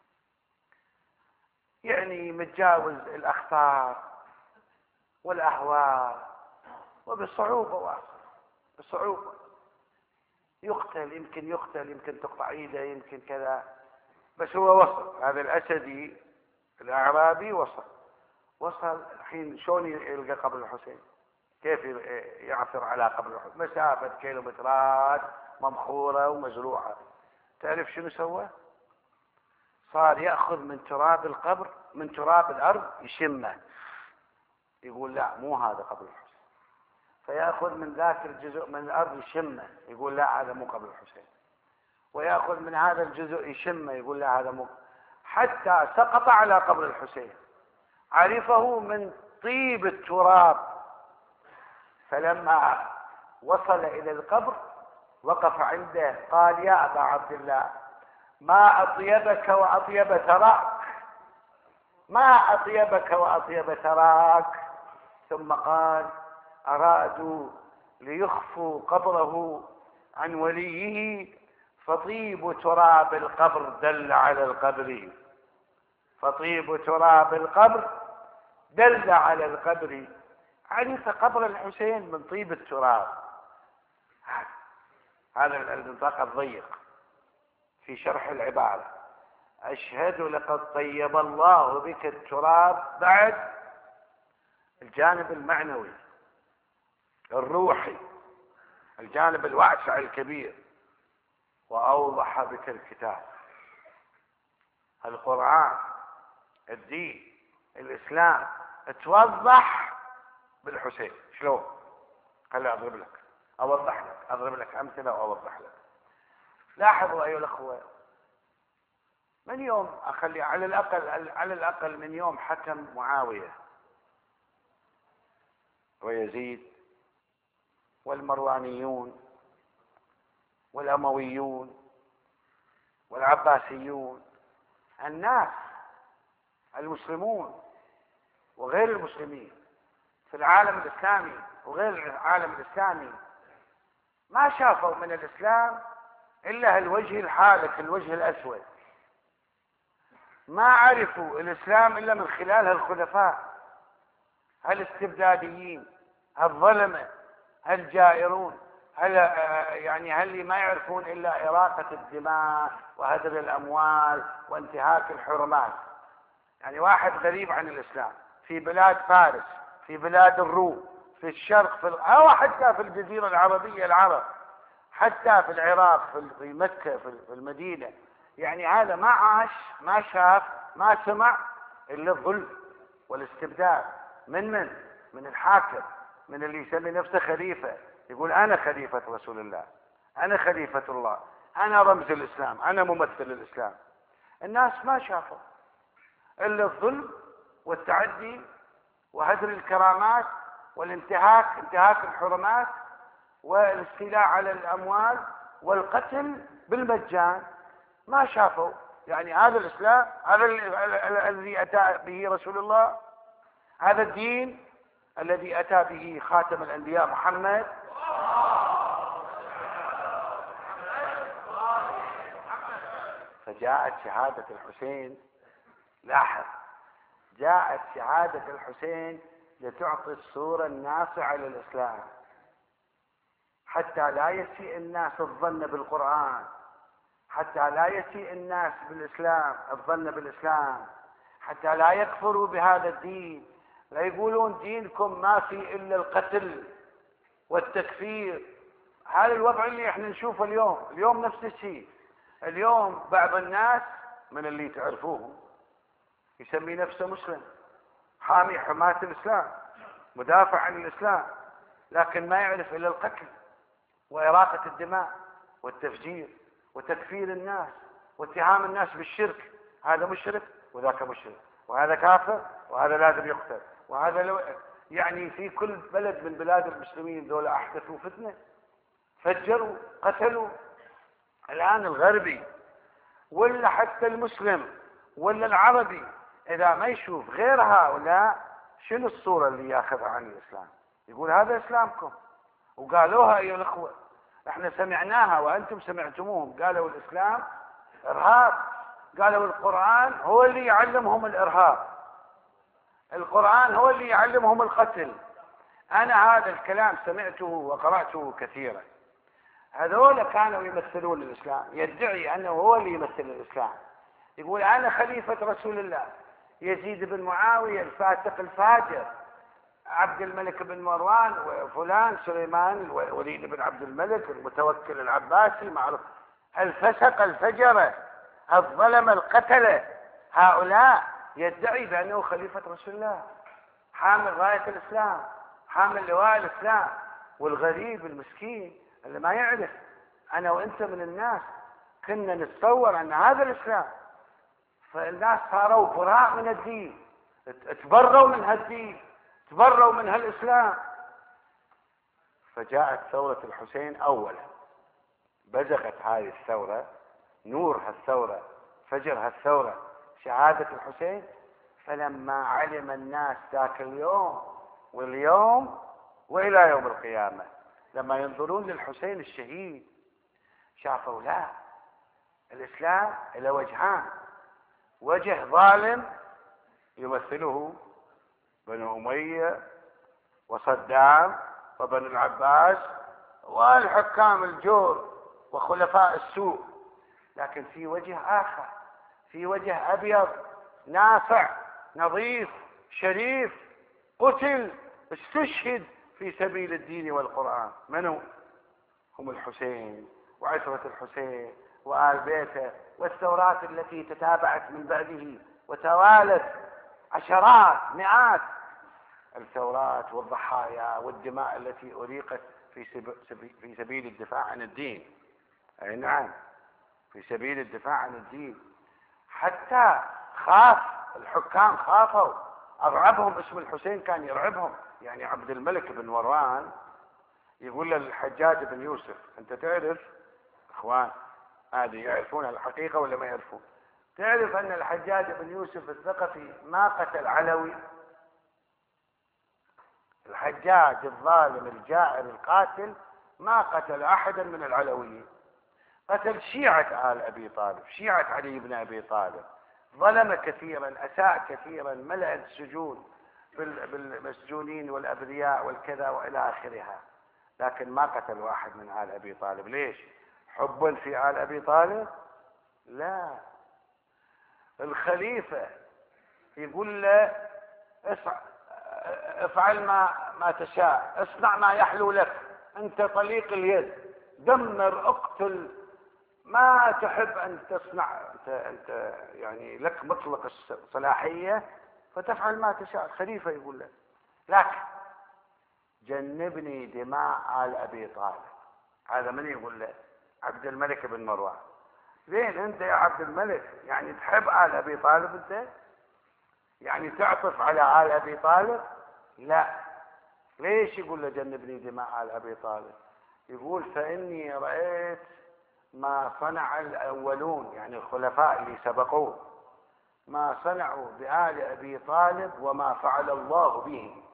S1: يعني متجاوز الأخطار والأهوال، وبصعوبة واصل، بصعوبة يقتل، يمكن تقطع ايده، يمكن كذا، بس هو وصل. هذا الأسدي الأعرابي وصل الحين شلون يلقى قبر الحسين؟ كيف يعثر على قبر الحسين؟ مسافة كيلومترات ممخورة ومزروعة. تعرف شنو سوى؟ صار يأخذ من تراب القبر، من تراب الأرض يشمه، يقول لا مو هذا قبر الحسين. فيأخذ من ذاك الجزء من الأرض يشمه، يقول لا هذا مو قبر الحسين. ويأخذ من هذا الجزء يشمه، يقول لا هذا مو، حتى سقط على قبر الحسين، عرفه من طيب التراب. فلما وصل إلى القبر وقف عنده قال يا أبا عبد الله ما أطيبك وأطيب ثراك، ما أطيبك وأطيب ثراك. ثم قال أرادوا ليخفوا قبره عن وليه، فطيب تراب القبر دل على القبر، فطيب تراب القبر دل على القبر. عرف قبر الحسين من طيب التراب. هذا النطاق الضيق في شرح العبارة. أشهد لقد طيب الله بك التراب، بعد الجانب المعنوي الروحي، الجانب الواسع الكبير. وأوضح بك الكتاب، القرآن، الدين، الإسلام، توضح بالحسين. شلون؟ خلي أضرب لك، أوضح لك، أضرب لك أمثلة وأوضح لك. لاحظوا أيها الأخوة، من يوم أخلي على الأقل من يوم حكم معاوية ويزيد والمروانيون والأمويون والعباسيون، الناس المسلمون وغير المسلمين في العالم الإسلامي وغير العالم الإسلامي ما شافوا من الإسلام إلا الوجه الحالك، الوجه الأسود. ما عرفوا الإسلام إلا من خلال الخلفاء، الاستبداديين، الظلمة، الجائرون، هل ما يعرفون إلا إراقة الدماء وهدر الأموال وانتهاك الحرمات. يعني واحد غريب عن الإسلام في بلاد فارس، في بلاد الروم، في الشرق، أو حتى في الجزيرة العربية العرب، حتى في العراق، في مكة، في المدينة، يعني هذا ما عاش، ما شاف، ما سمع إلا الظلم والاستبداد. من الحاكم، من اللي يسمي نفسه خليفة، يقول أنا خليفة رسول الله، أنا خليفة الله، أنا رمز الإسلام، أنا ممثل الإسلام. الناس ما شافوا إلا الظلم والتعدي وهدر الكرامات والانتهاك، انتهاك الحرمات والاستيلاء على الأموال والقتل بالمجان. ما شافوا يعني هذا الإسلام، هذا الذي أتى به رسول الله، هذا الدين الذي أتى به خاتم الأنبياء محمد. فجاءت شهادة الحسين، لاحظ، جاءت شهادة الحسين لتعطي الصورة الناصعة للإسلام، حتى لا يسيء الناس الظن بالقرآن، حتى لا يسيء الناس بالإسلام الظن بالإسلام، حتى لا يكفروا بهذا الدين، لا يقولون دينكم ما في إلا القتل والتكفير. هذا الوضع اللي احنا نشوفه اليوم نفس الشيء. اليوم بعض الناس من اللي تعرفوهم يسمي نفسه مسلم، حامي حماة الإسلام، مدافع عن الإسلام، لكن ما يعرف إلا القتل وإراقة الدماء والتفجير وتكفير الناس واتهام الناس بالشرك. هذا مشرك وذاك مشرك، وهذا كافر وهذا لازم يقتل، وهذا يعني في كل بلد من بلاد المسلمين دول أحدثوا فتنة، فجروا، قتلوا. الآن الغربي ولا حتى المسلم ولا العربي إذا ما يشوف غير هؤلاء، شنو الصورة اللي ياخذها عن الإسلام؟ يقول هذا إسلامكم. وقالوها أيها الأخوة، احنا سمعناها وأنتم سمعتموهم، قالوا الإسلام إرهاب، قالوا القرآن هو اللي يعلمهم الإرهاب، القرآن هو اللي يعلمهم القتل. أنا هذا الكلام سمعته وقرأته كثيرا. هذول كانوا يمثلون الإسلام، يدعي أنه هو اللي يمثل الإسلام، يقول أنا خليفة رسول الله. يزيد بن معاوية الفاسق الفاجر، عبد الملك بن مروان، وفلان سليمان الوليد بن عبد الملك المتوكل العباسي معروف، الفسق الفجرة، الظلمة القتلة هؤلاء يدعي بأنه خليفة رسول الله، حامل راية الإسلام، حامل لواء الإسلام، والغريب المسكين اللي ما يعرف، أنا وأنت من الناس كنا نتصور أن هذا الإسلام، فالناس صاروا براء من الدين، تبروا من هالدين، تبروا من هالإسلام. فجاءت ثورة الحسين أولا، بزغت هذه الثورة، نور هالثورة، فجر هالثورة شهادة الحسين. فلما علم الناس ذاك اليوم واليوم وإلى يوم القيامة، لما ينظرون للحسين الشهيد شافوا لا، الإسلام له وجهان، وجه ظالم يمثله بنو أمية وصدام وبنو العباس والحكام الجور وخلفاء السوء، لكن في وجه آخر، في وجه أبيض نافع نظيف شريف، قتل استشهد في سبيل الدين والقرآن. منو؟ هم الحسين وعترة الحسين وآل بيته، والثورات التي تتابعت من بعده وتوالت عشرات مئات الثورات والضحايا والدماء التي أريقت في سبيل الدفاع عن الدين. أي نعم، في سبيل الدفاع عن الدين. حتى خاف الحكام، خافوا، أرعبهم اسم الحسين، كان يرعبهم. يعني عبد الملك بن مروان يقول للحجاج بن يوسف: أنت تعرف، إخوان هذه يعرفون الحقيقة ولا ما يعرفون؟ تعرف أن الحجاج بن يوسف الثقفي ما قتل علوي؟ الحجاج الظالم الجائر القاتل ما قتل أحدا من العلويين، قتل شيعة آل أبي طالب، شيعة علي بن أبي طالب، ظلم كثيرا، أساء كثيرا، ملأ السجون بالمسجونين والأبرياء والكذا وإلى آخرها، لكن ما قتل واحد من آل أبي طالب. ليش؟ حبا في آل أبي طالب؟ لا، الخليفة يقول له افعل ما تشاء، اصنع ما يحلو لك، انت طليق اليد، دمر، اقتل، ما تحب ان تصنع، انت يعني لك مطلق الصلاحية فتفعل ما تشاء. الخليفة يقول له، لكن جنبني دماء آل أبي طالب. هذا من يقول له؟ عبد الملك بن مروان. زين انت يا عبد الملك يعني تحب آل أبي طالب؟ انت يعني تعطف على آل أبي طالب؟ لا. ليش يقول له جنبني دماء آل أبي طالب؟ يقول: فإني رأيت ما صنع الأولون، يعني الخلفاء اللي سبقوه، ما صنعوا بآل أبي طالب وما فعل الله به.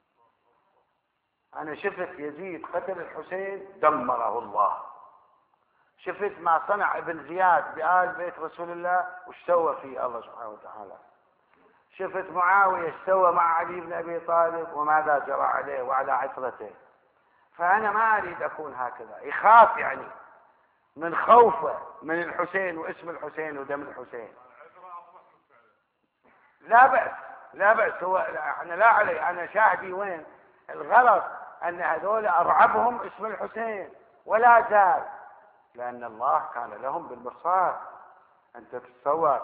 S1: أنا شفت يزيد قتل الحسين دمره الله، شفت ما صنع ابن زياد بآل بيت رسول الله وش سوى فيه الله سبحانه وتعالى، شفت معاوية ايش سوى مع علي بن أبي طالب وماذا جرى عليه وعلى عترته. فأنا ما أريد أكون هكذا. يخاف يعني من خوفه من الحسين واسم الحسين ودم الحسين. لا بأس، لا بأس، هو أنا لا علي، أنا شاهدي وين الغلط، أن هذول أرعبهم اسم الحسين ولا زال، لأن الله كان لهم بالمرصاد. أنت تتصور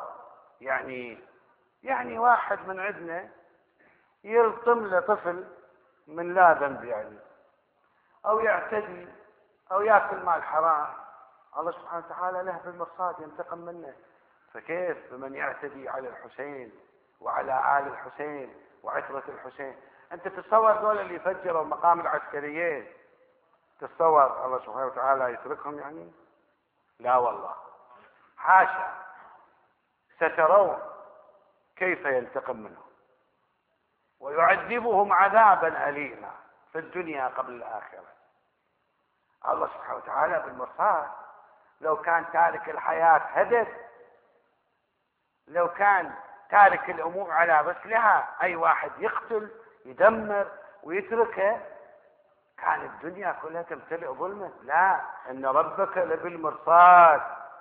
S1: يعني واحد من عندنا يلطم له طفل من لا ذنب، يعني أو يعتدي أو يأكل مال حرام، الله سبحانه وتعالى له بالمرصاد ينتقم منه. فكيف بمن يعتدي على الحسين وعلى آل الحسين وعترة الحسين؟ أنت تتصور دول اللي فجروا مقام العسكريين، تتصور الله سبحانه وتعالى يتركهم يعني؟ لا والله، حاشا، سترون كيف ينتقم منهم ويعذبهم عذابا أليما في الدنيا قبل الآخرة. الله سبحانه وتعالى بالمرصاد. لو كان تارك الحياة هدف، لو كان تارك الأمور على رسلها، أي واحد يقتل يدمر ويتركه، كان الدنيا كلها تمتلئ ظلما. لا، إن ربك لبالمرصاد،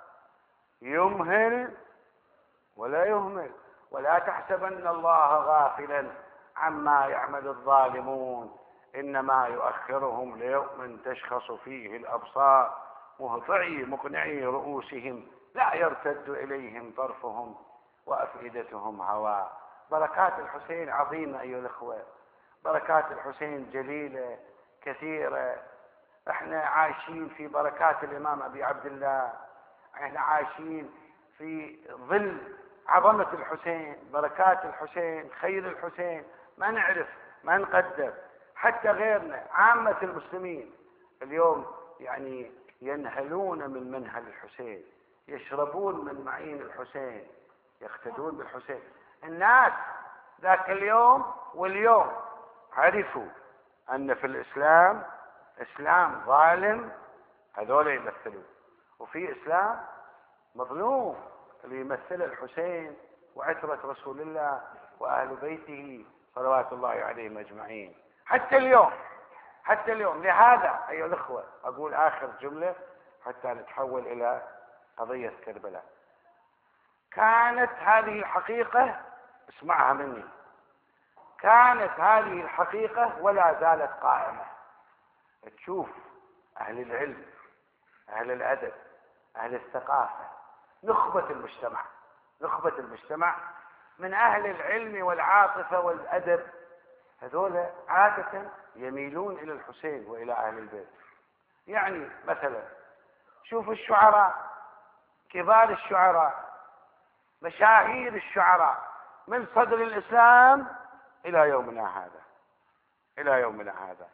S1: يمهل ولا يهمل، ولا تحسبن الله غافلا عما يعمل الظالمون، إنما يؤخرهم ليوم تشخص فيه الأبصار مهطعي مقنعي رؤوسهم لا يرتد إليهم طرفهم وأفئدتهم هواء. بركات الحسين عظيمة أيها الأخوة، بركات الحسين جليلة كثيرة. احنا عايشين في بركات الإمام أبي عبد الله، احنا عايشين في ظل عظمة الحسين، بركات الحسين، خير الحسين، ما نعرف ما نقدر. حتى غيرنا عامة المسلمين اليوم يعني ينهلون من منهل الحسين، يشربون من معين الحسين، يقتدون بالحسين. الناس ذاك اليوم واليوم عرفوا أن في الإسلام إسلام ظالم هذول يمثلون، وفي إسلام مظلوم اللي يمثل الحسين وعترة رسول الله وأهل بيته صلوات الله عليهم أجمعين. حتى اليوم، حتى اليوم. لهذا أيها الأخوة أقول آخر جملة حتى نتحول إلى قضية كربلاء. كانت هذه الحقيقة، اسمعها مني، كانت هذه الحقيقة ولا زالت قائمة. تشوف أهل العلم، أهل الأدب، أهل الثقافة، نخبة المجتمع، نخبة المجتمع من أهل العلم والعاطفة والأدب، هذول عادة يميلون إلى الحسين وإلى أهل البيت. يعني مثلا شوف الشعراء، كبار الشعراء، مشاهير الشعراء من صدر الإسلام إلى يومنا هذا، إلى يومنا هذا،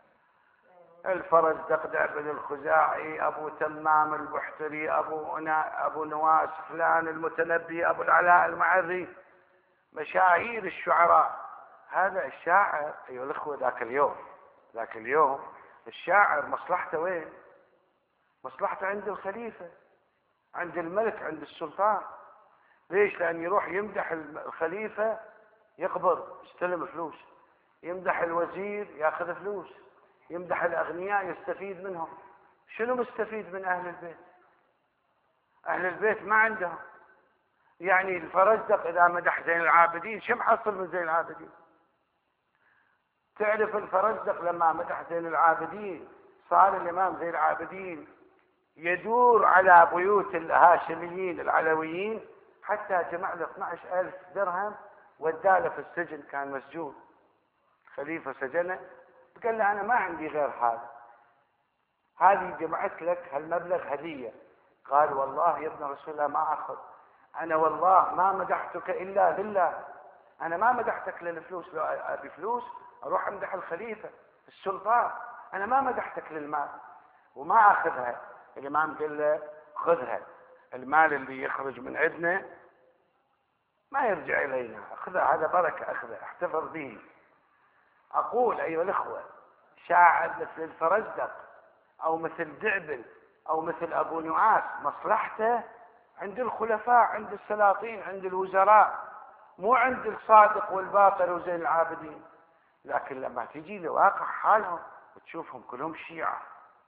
S1: الفرزدق بن الخزاعي، أبو تمام البحتري، أبو نواس فلان المتنبي، أبو العلاء المعري، مشاهير الشعراء. هذا الشاعر أيها الأخوة ذاك اليوم الشاعر مصلحته وين؟ مصلحته عند الخليفة، عند الملك، عند السلطان. ليش؟ لأن يروح يمدح الخليفة يقبض يستلم فلوس، يمدح الوزير ياخذ فلوس، يمدح الأغنياء يستفيد منهم. شنو مستفيد من أهل البيت؟ أهل البيت ما عندهم. يعني الفرزدق إذا مدح زين العابدين شو محصل من زين العابدين؟ تعرف الفرزدق لما مدح زين العابدين صار الإمام زين العابدين يدور على بيوت الهاشميين العلويين حتى جمع له 12,000 درهم وداله في السجن، كان مسجون. خليفة سجنه، قال له أنا ما عندي غير هذه جمعت لك هالمبلغ هدية. قال والله يا ابن رسول الله ما أخذ، أنا والله ما مدحتك إلا لله، أنا ما مدحتك للفلوس، لو أبي فلوس أروح أمدح الخليفة السلطان، أنا ما مدحتك للمال وما أخذها. الإمام قال له خذها، المال اللي يخرج من عندنا ما يرجع إلينا، أخذها، هذا بركة، أخذها احتفظ به. أقول أيها الأخوة شاعر مثل الفرزدق أو مثل دعبل أو مثل أبو نعاس مصلحته عند الخلفاء، عند السلاطين، عند الوزراء، مو عند الصادق والباقر وزين العابدين. لكن لما تجي لواقع حالهم وتشوفهم كلهم شيعة،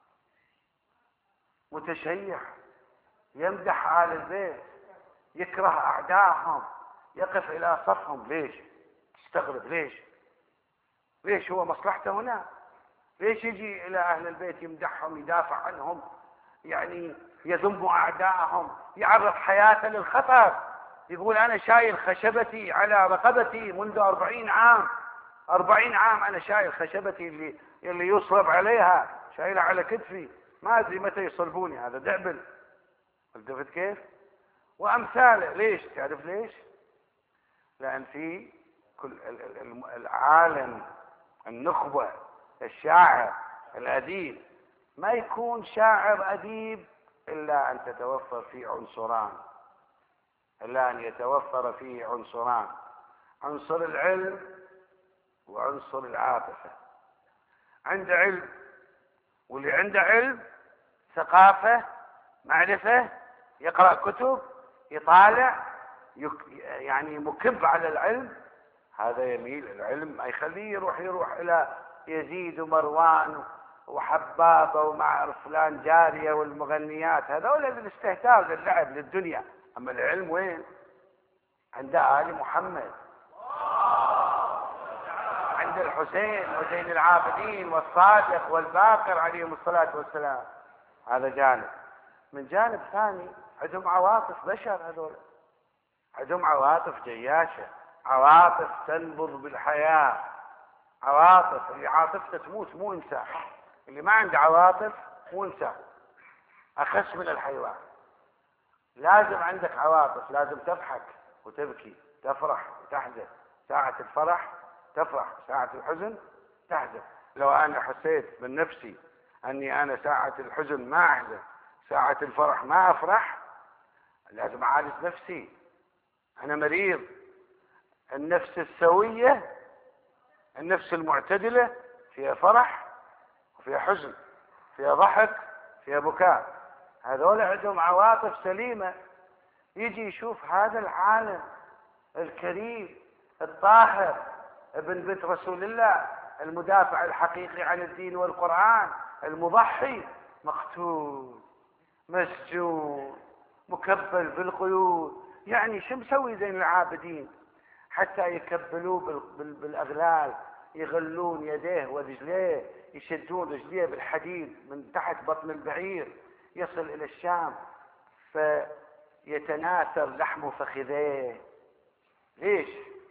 S1: متشيع، يمدح آل البيت، يكره أعدائهم، يقف إلى صفهم. ليش؟ تستغرب ليش هو مصلحته هنا؟ ليش يجي إلى أهل البيت يمدحهم، يدافع عنهم، يعني يذم أعدائهم، يعرض حياته للخطر، يقول أنا شايل خشبتي على رقبتي منذ 40 عام، 40 عام أنا شايل خشبتي اللي يصلب عليها، شايلها على كتفي، ما أدري متى يصلبوني. هذا دعبل، التفت كيف؟ وأمثاله. ليش؟ تعرف ليش؟ لأن في كل العالم، النخبة، الشاعر الأديب ما يكون شاعر أديب إلا أن تتوفر فيه عنصران، إلا أن يتوفر فيه عنصران، عنصر العلم وعنصر العاطفة. عنده علم، واللي عنده علم ثقافة معرفة، يقرأ كتب، يطالع، يعني مكب على العلم، هذا يميل العلم ما يخليه يروح إلى يزيد ومروان وحبابة ومع فلان جارية والمغنيات، هذول للاستهتار للعب للدنيا. أما العلم وين؟ عند آل محمد، عند الحسين وزين العابدين والصادق والباقر عليهم الصلاة والسلام. هذا جانب. من جانب ثاني عندهم عواطف بشر، هذول عندهم عواطف جياشة، عواطف تنبض بالحياة، عواطف. اللي عاطفته تموت مو إنسان، اللي ما عنده عواطف مو إنسان، أخس من الحيوان. لازم عندك عواطف، لازم تضحك وتبكي، تفرح وتحزن، ساعة الفرح تفرح، ساعة الحزن تحزن. لو أنا حسيت من نفسي أني أنا ساعة الحزن ما أحزن، ساعة الفرح ما أفرح، لازم أعالج نفسي، أنا مريض. النفس السوية، النفس المعتدلة، فيها فرح وفيها حزن، فيها ضحك، فيها بكاء. هذول عندهم عواطف سليمة. يجي يشوف هذا العالم الكريم الطاهر ابن بيت رسول الله، المدافع الحقيقي عن الدين والقرآن، المضحي، مقتول، مسجون، مكبل بالقيود. يعني شو مسوي زين العابدين حتى يكبلوه بالأغلال، يغلون يديه ورجليه، يشدون رجليه بالحديد من تحت بطن البعير، يصل إلى الشام فيتناثر لحم فخذيه. ليش؟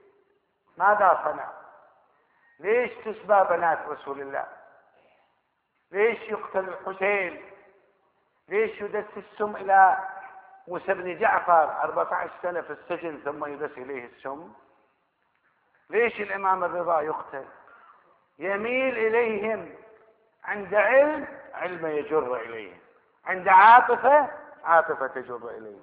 S1: ماذا صنع؟ ليش تسبى بنات رسول الله؟ ليش يقتل الحسين؟ ليش يدس السم إلى موسى بن جعفر 14 سنة في السجن ثم يدس إليه السم؟ ليش الإمام الرضا يقتل؟ يميل إليهم عند علم، علم يجر إليه، عند عاطفة، عاطفة تجر إليه.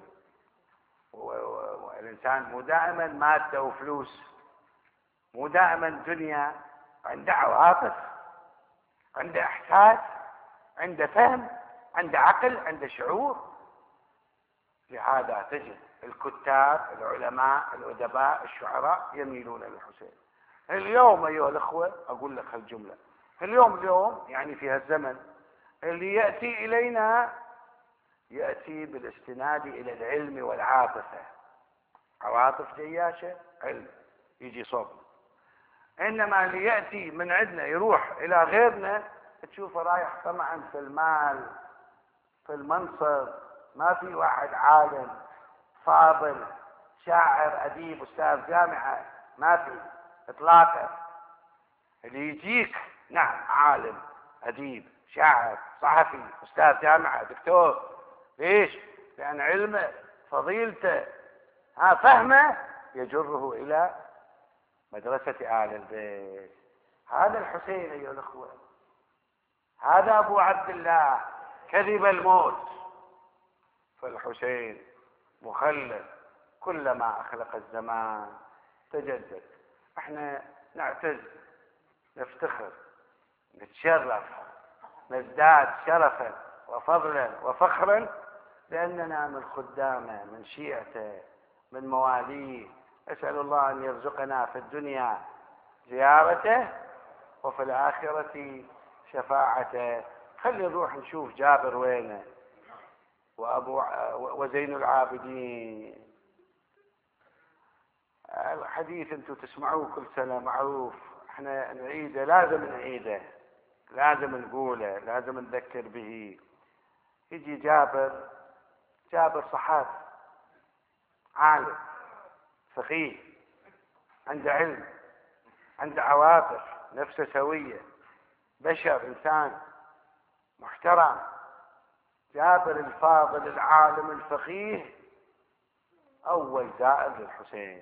S1: والإنسان مو دائما مادة وفلوس، مو دائما دنيا، عنده عواطف، عنده إحساس، عنده فهم، عنده عقل، عنده شعور. لهذا تجد الكتاب، العلماء، الأدباء، الشعراء يميلون للحسين. اليوم أيها الأخوة أقول لك هالجملة، اليوم يعني في هالزمن اللي يأتي إلينا يأتي بالاستناد إلى العلم والعاطفة، عواطف جياشة، علم يجي صوب. إنما اللي يأتي من عندنا يروح إلى غيرنا تشوفه رايح طمعا في المال، في المنصب. ما في واحد عالم فاضل شاعر أديب أستاذ جامعة، ما في إطلاقا. اللي يجيك نعم عالم أديب شاعر صحفي أستاذ جامعة دكتور. ليش؟ لأن علمه فضيلته فهمه يجره إلى مدرسة آل البيت. هذا الحسين أيها الأخوة، هذا أبو عبد الله كذب الموت، فالحسين مخلد كلما أخلق الزمان تجدد. احنا نعتز، نفتخر، نتشرف، نزداد شرفا وفضلا وفخرا لأننا من خدامه، من شيعته، من مواليه. أسأل الله أن يرزقنا في الدنيا زيارته وفي الآخرة شفاعته. خلي نروح نشوف جابر وينه وزين العابدين. الحديث انتم تسمعوه كل سنة معروف، احنا نعيده، لازم نعيده، لازم نقوله، لازم نذكر به. يجي جابر صحابي عالم فقيه، عنده علم، عنده عواطف، نفسه سوية، بشر، إنسان محترم. جابر الفاضل العالم الفقيه أول زائر للحسين.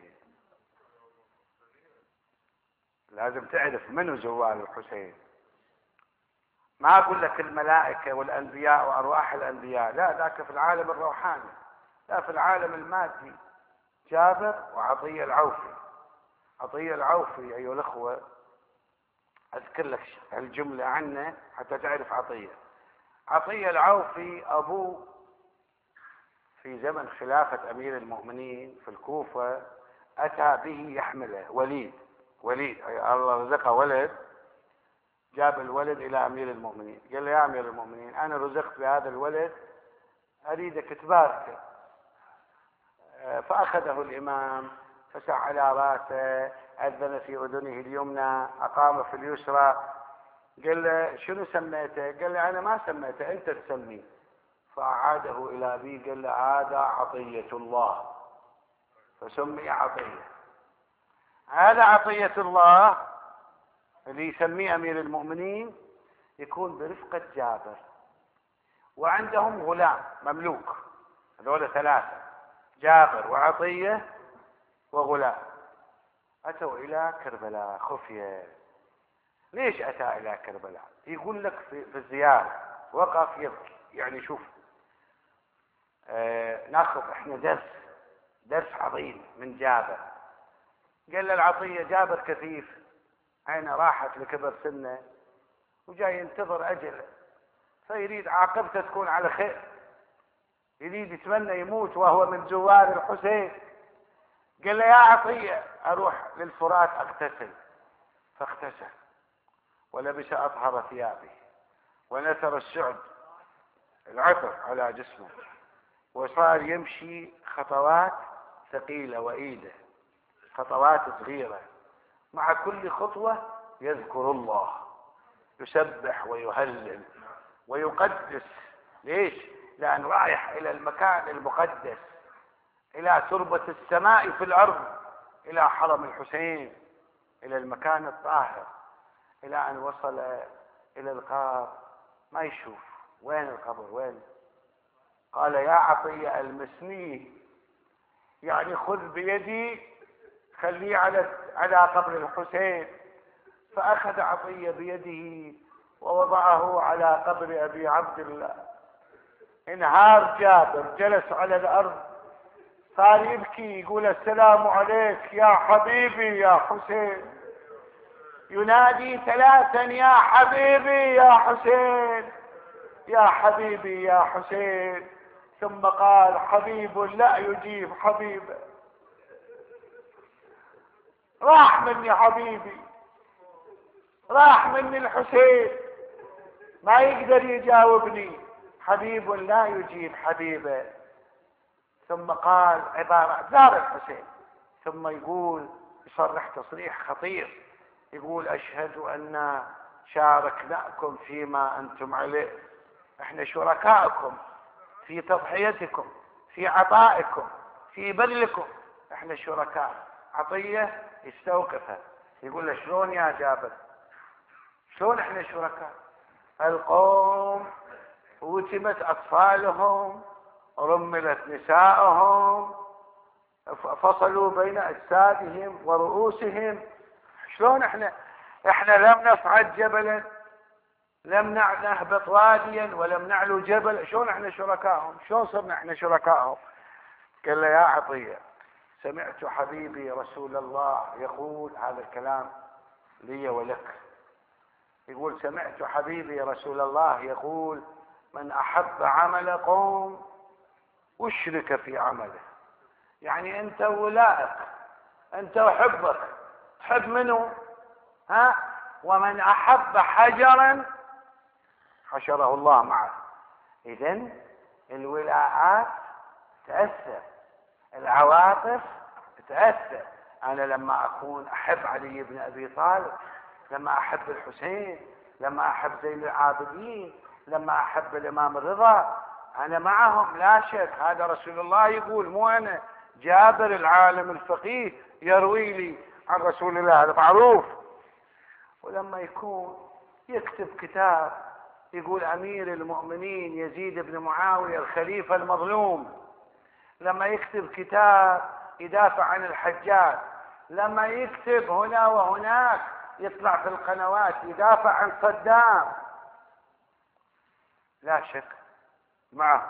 S1: لازم تعرف منو زوال الحسين. ما أقول لك الملائكة والأنبياء وأرواح الأنبياء، لا، ذاك في العالم الروحاني، لا في العالم المادي. جابر وعطية العوفي. عطية العوفي أيها الأخوة أذكر لك الجملة عنه حتى تعرف عطية. عطية العوفي أبوه في زمن خلافة أمير المؤمنين في الكوفة أتى به يحمله وليد الله رزقه ولد، جاب الولد إلى أمير المؤمنين، قال له يا أمير المؤمنين أنا رزقت بهذا الولد أريدك تباركه. فأخذه الإمام فسع على راسه، أذن في أذنه اليمنى، أقام في اليسرى، قال له شنو سميته؟ قال له أنا ما سميته، أنت تسميه. فأعاده إلى أبيه قال له هذا عطية الله، فسمي عطية. هذا عطية الله اللي يسميه أمير المؤمنين يكون برفقة جابر، وعندهم غلام مملوك، هذول ثلاثة، جابر وعطية وغلام. أتوا إلى كربلاء خفية. ليش أتى إلى كربلاء؟ يقول لك في الزيارة وقف يبكي. يعني شوف، ناخذ احنا درس عظيم من جابر. قال له العطية جابر كثيف، عينه راحت لكبر سنه وجاي ينتظر أجله، فيريد عاقبته تكون على خير، يريد يتمنى يموت وهو من زوار الحسين. قال له يا عطية أروح للفرات أغتسل. فاغتسل ولبس أطهر ثيابه ونثر السعد العطر على جسمه، وصار يمشي خطوات ثقيلة وإيده، خطوات صغيرة، مع كل خطوة يذكر الله، يسبح ويهلل ويقدس. ليش؟ لأن رايح إلى المكان المقدس، إلى تربة السماء في الأرض، إلى حرم الحسين، إلى المكان الطاهر، إلى أن وصل إلى القبر ما يشوف وين القبر وين. قال يا عطية المسنيه، يعني خذ بيدي خليه على قبر الحسين. فأخذ عطية بيده ووضعه على قبر أبي عبد الله. انهار جابر، جلس على الأرض، صار يبكي يقول السلام عليك يا حبيبي يا حسين، ينادي ثلاثا يا حبيبي يا حسين، يا حبيبي يا حسين. ثم قال حبيب لا يجيب حبيبه، راح مني حبيبي، راح مني الحسين، ما يقدر يجاوبني، حبيب لا يجيب حبيبه. ثم قال عبارة زار الحسين، ثم يقول يصرح تصريح خطير، يقول أشهد أن شاركناكم فيما أنتم عليه، احنا شركائكم في تضحيتكم، في عطائكم، في بذلكم، احنا شركاء. عطية يستوقفها يقول له شلون يا جابر، شلون احنا شركاء؟ القوم وتمت أطفالهم، رملت نسائهم، فصلوا بين أجسادهم ورؤوسهم، شلون احنا لم نصعد جبلا، لم نهبط واديا، ولم نعلو جبل، شلون احنا شركائهم؟ شلون صرنا احنا شركائهم؟ قال له يا عطية سمعت حبيبي رسول الله يقول، هذا الكلام لي ولك، يقول سمعت حبيبي رسول الله يقول من أحب عمل قوم واشرك في عمله. يعني انت ولائك، انت وحبك، تحب منه ومن أحب حجرا حشره الله معه. إذن الولاءات تأثر، العواطف تأثر. أنا لما أكون أحب علي بن أبي طالب، لما أحب الحسين، لما أحب زين العابدين، لما أحب الإمام الرضا، أنا معهم لا شك. هذا رسول الله يقول، مو أنا، جابر العالم الفقيه يروي لي عن رسول الله، هذا معروف. ولما يكون يكتب كتاب يقول أمير المؤمنين يزيد بن معاوية الخليفة المظلوم، لما يكتب كتاب يدافع عن الحجاج، لما يكتب هنا وهناك يطلع في القنوات يدافع عن صدام، لا شك معه.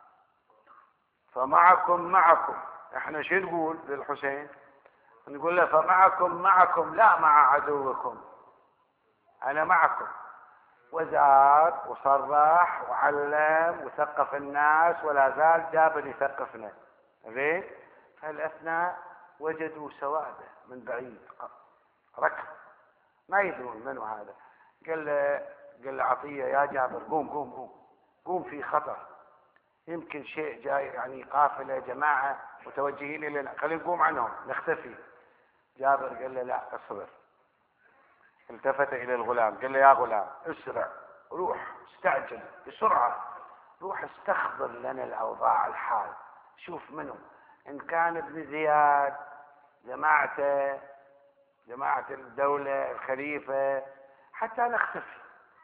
S1: فمعكم احنا شو نقول للحسين؟ نقول له فمعكم لا مع عدوكم، انا معكم. وزاد وصرح وعلم وثقف الناس، ولا زال جابر يثقفنا. زين، فالاثناء وجدوا سواده من بعيد، ركض ما يدرون منو هذا. قال له عطية يا جابر قوم في خطر، يمكن شيء جاي، يعني قافلة جماعة متوجهين إلينا، خلينا نقوم عنهم نختفي. جابر قال له لا اصبر. التفت إلى الغلام قال له يا غلام اسرع، روح استعجل بسرعة، روح استخبر لنا الأوضاع الحال، شوف منه إن كان ابن زياد جماعته جماعة الدولة الخليفة حتى نختفي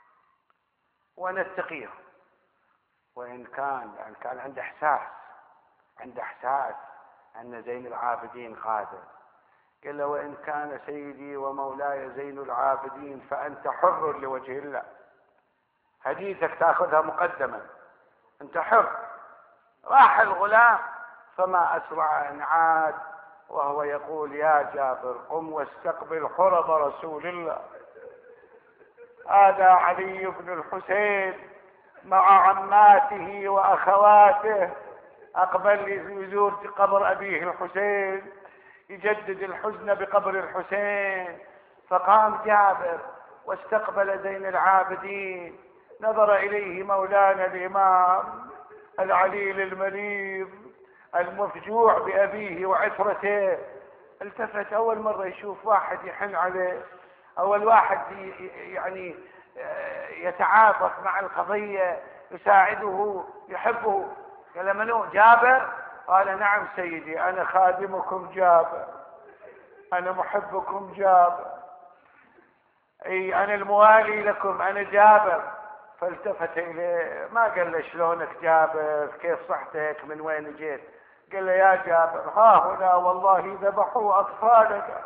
S1: ونتقيه. وإن كان عنده إحساس أن زين العابدين قادر، قال له وإن كان سيدي ومولاي زين العابدين فأنت حر لوجه الله، حديثك تأخذها مقدما، أنت حر. راح الغلام فما أسرع أن عاد وهو يقول يا جابر قم واستقبل حرم رسول الله، هذا علي بن الحسين مع عماته وأخواته أقبل يزور قبر أبيه الحسين، يجدد الحزن بقبر الحسين. فقام جابر واستقبل زين العابدين، نظر إليه مولانا الإمام العليل المريض المفجوع بأبيه وعترته، التفت أول مرة يشوف واحد يحن عليه، أول واحد يعني يتعاطف مع القضية، يساعده، يحبه. قال منو؟ جابر؟ قال نعم سيدي، أنا خادمكم جابر، أنا محبكم جابر، أي أنا الموالي لكم، أنا جابر. فالتفت إليه، ما قال له شلونك جابر، كيف صحتك، من وين جيت؟ قال له يا جابر ها هنا والله ذبحوا أطفالنا،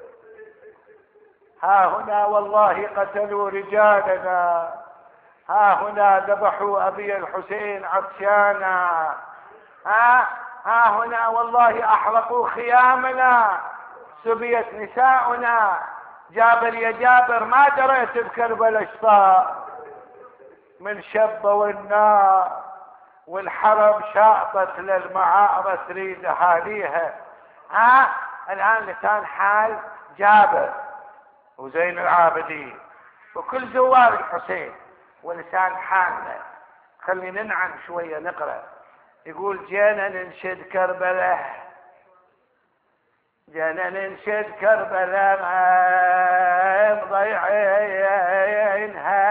S1: ها هنا والله قتلوا رجالنا، ها هنا ذبحوا أبي الحسين عطشانا، ها هنا والله أحرقوا خيامنا، سبيت نساؤنا. جابر يا جابر ما دريت بكربلاء ايش صار، من شبوا النار والحرم شاطت للمعارة تريد اهاليها. الآن لسان حال جابر وزين العابدين وكل زوار الحسين ولسان حالنا. خلينا ننعم شوية نقرأ. يقول جينا ننشد كربلاء، جينا ننشد كربلاء مضيعينها.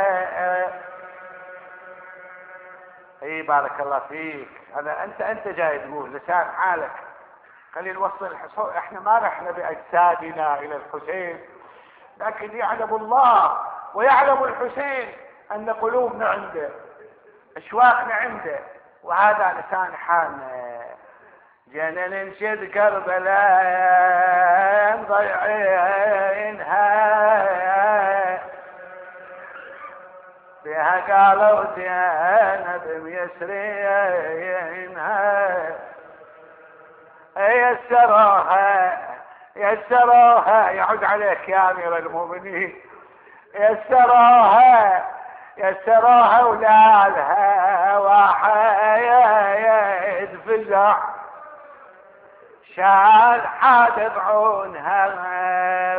S1: اي بارك الله فيك. انت جاي تقول لسان حالك. خلينا نوصل الحصول. احنا ما رحنا باجسادنا الى الحسين، لكن يعلم الله ويعلم الحسين ان قلوبنا عنده، اشواقنا عنده، وهذا لسان حالنا. جينا ننشد كربلاء مضيعينها، بها قالوا زينب ميسرينها، يسروها يعود عليك يا امير المؤمنين، يسروها ولادها واحد فزع، شال حاد بعونها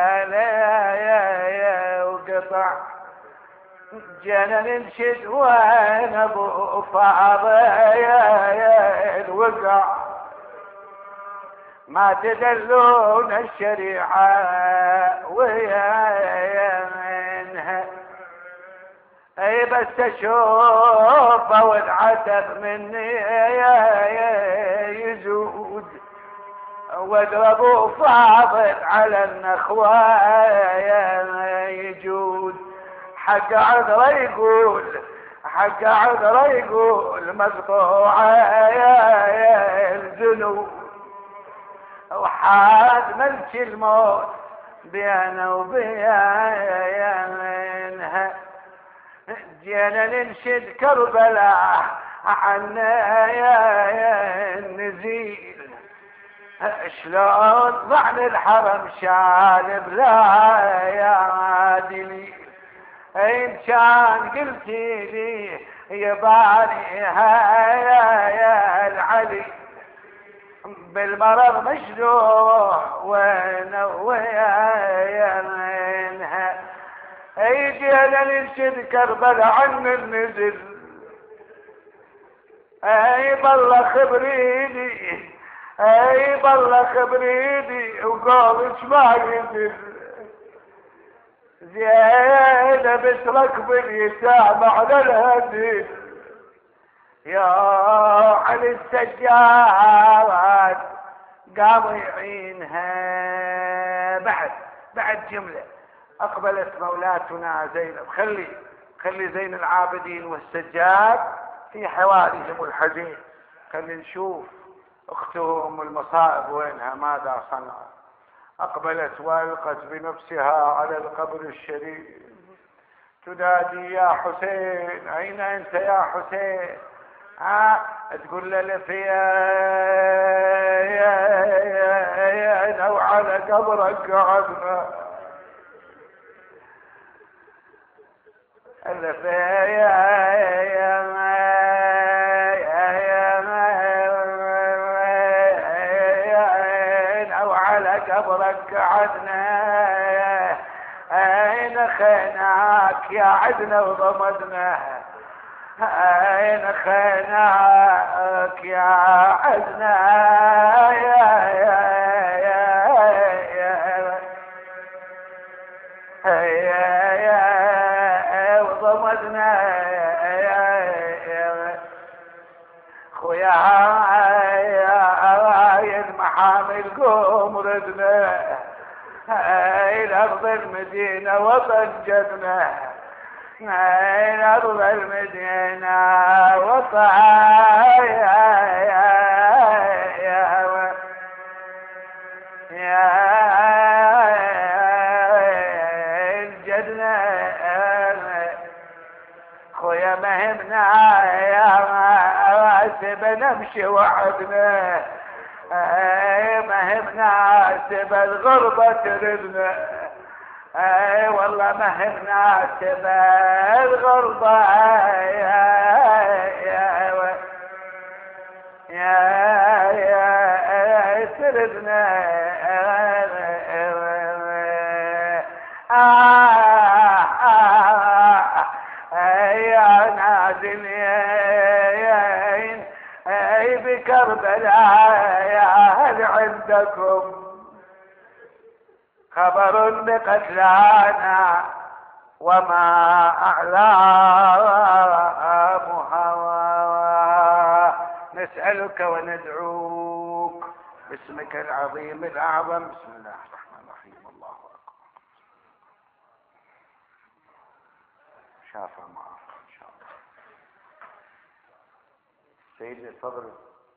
S1: بليلة وقطع. جينا ننشد وين ابو فاضل وقع، ما تدلون الشريعة وينها، اي بس اشوفه والعتب مني يزود، واضربوا فاضل على النخوة يجود. حق عذره يقول مقطوعة الذنوب، وحاد ملك الموت بينه وبينها. جينا ننشد كربلاء عنا النزيل، شلون ضعن الحرم شال بلا يا دليل. إن كان قلتي لي يباليها يا العلي، بالمرض مشلوح ونوينها. جينا ننشد كربلاء عن النزل، بالله خبريني وقولك ما ينزل. زينب اترك باليتامى على الهدي، يا علي السجاد قام يعينها. بعد جملة أقبلت مولاتنا زينب. خلي زين العابدين والسجاد في حوارهم الحزين. خلي نشوف أخته أم المصائب وينها، ماذا صنعت. أقبلت وألقت بنفسها على القبر الشريف تنادي يا حسين، أين أنت يا حسين؟ تقول له لفيا لو على قبرك قعدنا، لو على قبرك قعدنا، أين خيناك يا عدنا وضمدنا، أين خيناك يا عدنا وضمدنا خويا المحامل قوم ردنا إلى أرض المدينة وطن جدنا، إلى أرض المدينة وطن الجدنا. خويا مهمنا يا راسب نمشي وحدنا، مهمنا سب الغربة تردنا، والله مهمنا سب الغربة يا تردنا. يا نازلين بكربلاء يا هل عندكم خبر بقتلانا وما أعلامها؟ نسألك وندعوك باسمك العظيم الأعظم. بسم الله الرحمن الرحيم. الله أكبر. شافع معك إن شاء الله. سيدي تفضل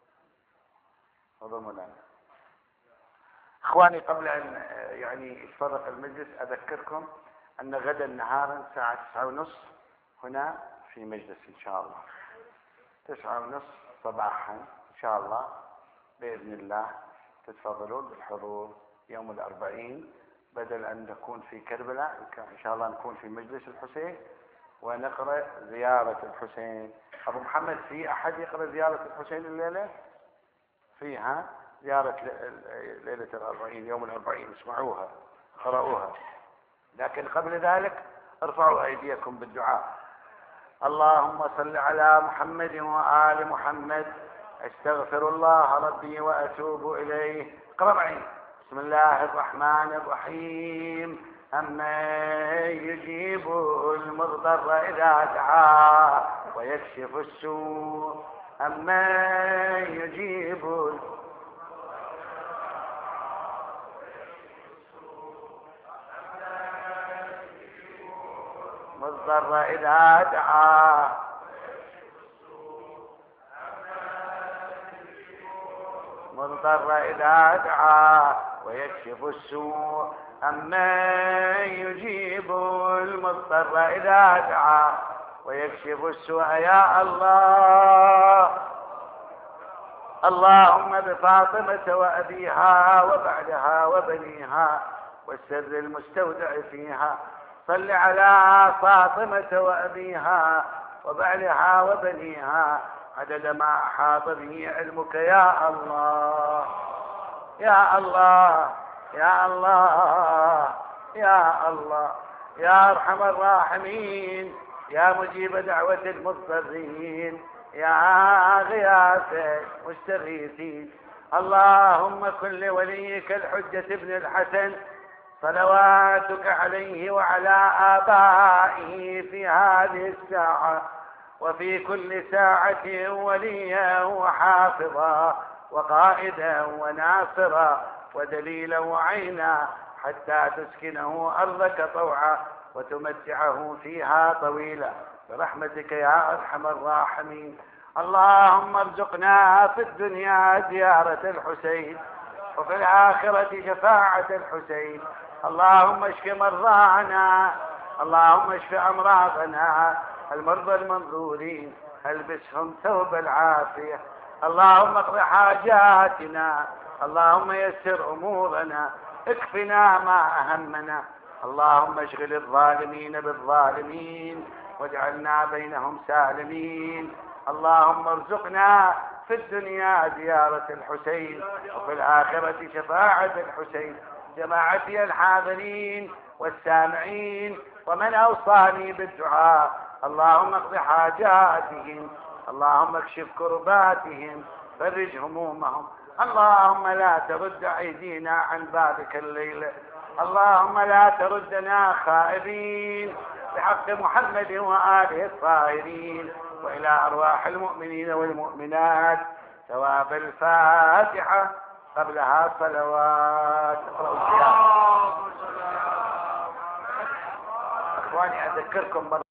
S1: مولانا. اخواني قبل ان يتفرق المجلس اذكركم ان غدا نهارا الساعة 9:30 هنا في مجلس ان شاء الله، 9:30 صباحا ان شاء الله باذن الله تتفضلون بالحضور يوم الاربعين، بدل ان نكون في كربلاء ان شاء الله نكون في مجلس الحسين ونقرأ زيارة الحسين. ابو محمد في احد يقرأ زيارة الحسين الليلة؟ فيها زيارة ليلة الأربعين، يوم الأربعين، اسمعوها قرأوها. لكن قبل ذلك ارفعوا أيديكم بالدعاء. اللهم صل على محمد وآل محمد. استغفر الله ربي وأتوب إليه. اقرأ معي. بسم الله الرحمن الرحيم. أمن يجيب المضطر إذا دعاه ويكشف السوء. أمن يجيب المضطر إذا دعاه مضطر إذا دعاه ويكشف السوء. أمن يجيب المضطر إذا دعاه ويكشف السوء. يا الله. اللهم بفاطمة وأبيها وبعدها وبنيها والسر المستودع فيها صل على فاطمة وأبيها وبعدها وبنيها عدد ما أحاط به علمك. يا الله يا الله يا الله يا الله يا أرحم الراحمين، يا مجيب دعوة المضطرين، يا غياث المستغيثين. اللهم كن لوليك الحجة ابن الحسن صلواتك عليه وعلى آبائه في هذه الساعة وفي كل ساعة وليا وحافظا وقائدا وناصرا ودليلا وعينا، حتى تسكنه أرضك طوعا وتمتعه فيها طويلا برحمتك يا أرحم الراحمين. اللهم ارزقنا في الدنيا زيارة الحسين، وفي الآخرة شفاعة الحسين. اللهم اشف مرضانا، اللهم اشف أمراضنا، المرضى المنظورين البسهم ثوب العافية. اللهم اقض حاجاتنا، اللهم يسر أمورنا، اكفنا ما أهمنا. اللهم اشغل الظالمين بالظالمين واجعلنا بينهم سالمين. اللهم ارزقنا في الدنيا زيارة الحسين، وفي الآخرة شفاعة الحسين. جماعتي الحاضرين والسامعين ومن أوصاني بالدعاء، اللهم اقض حاجاتهم، اللهم اكشف كرباتهم، فرج همومهم. اللهم لا ترد أيدينا عن بابك الليلة، اللهم لا تردنا خائبين، بحق محمد وآله الطاهرين، وإلى أرواح المؤمنين والمؤمنات. ثواب الفاتحة قبلها صلوات. اخواني اذكركم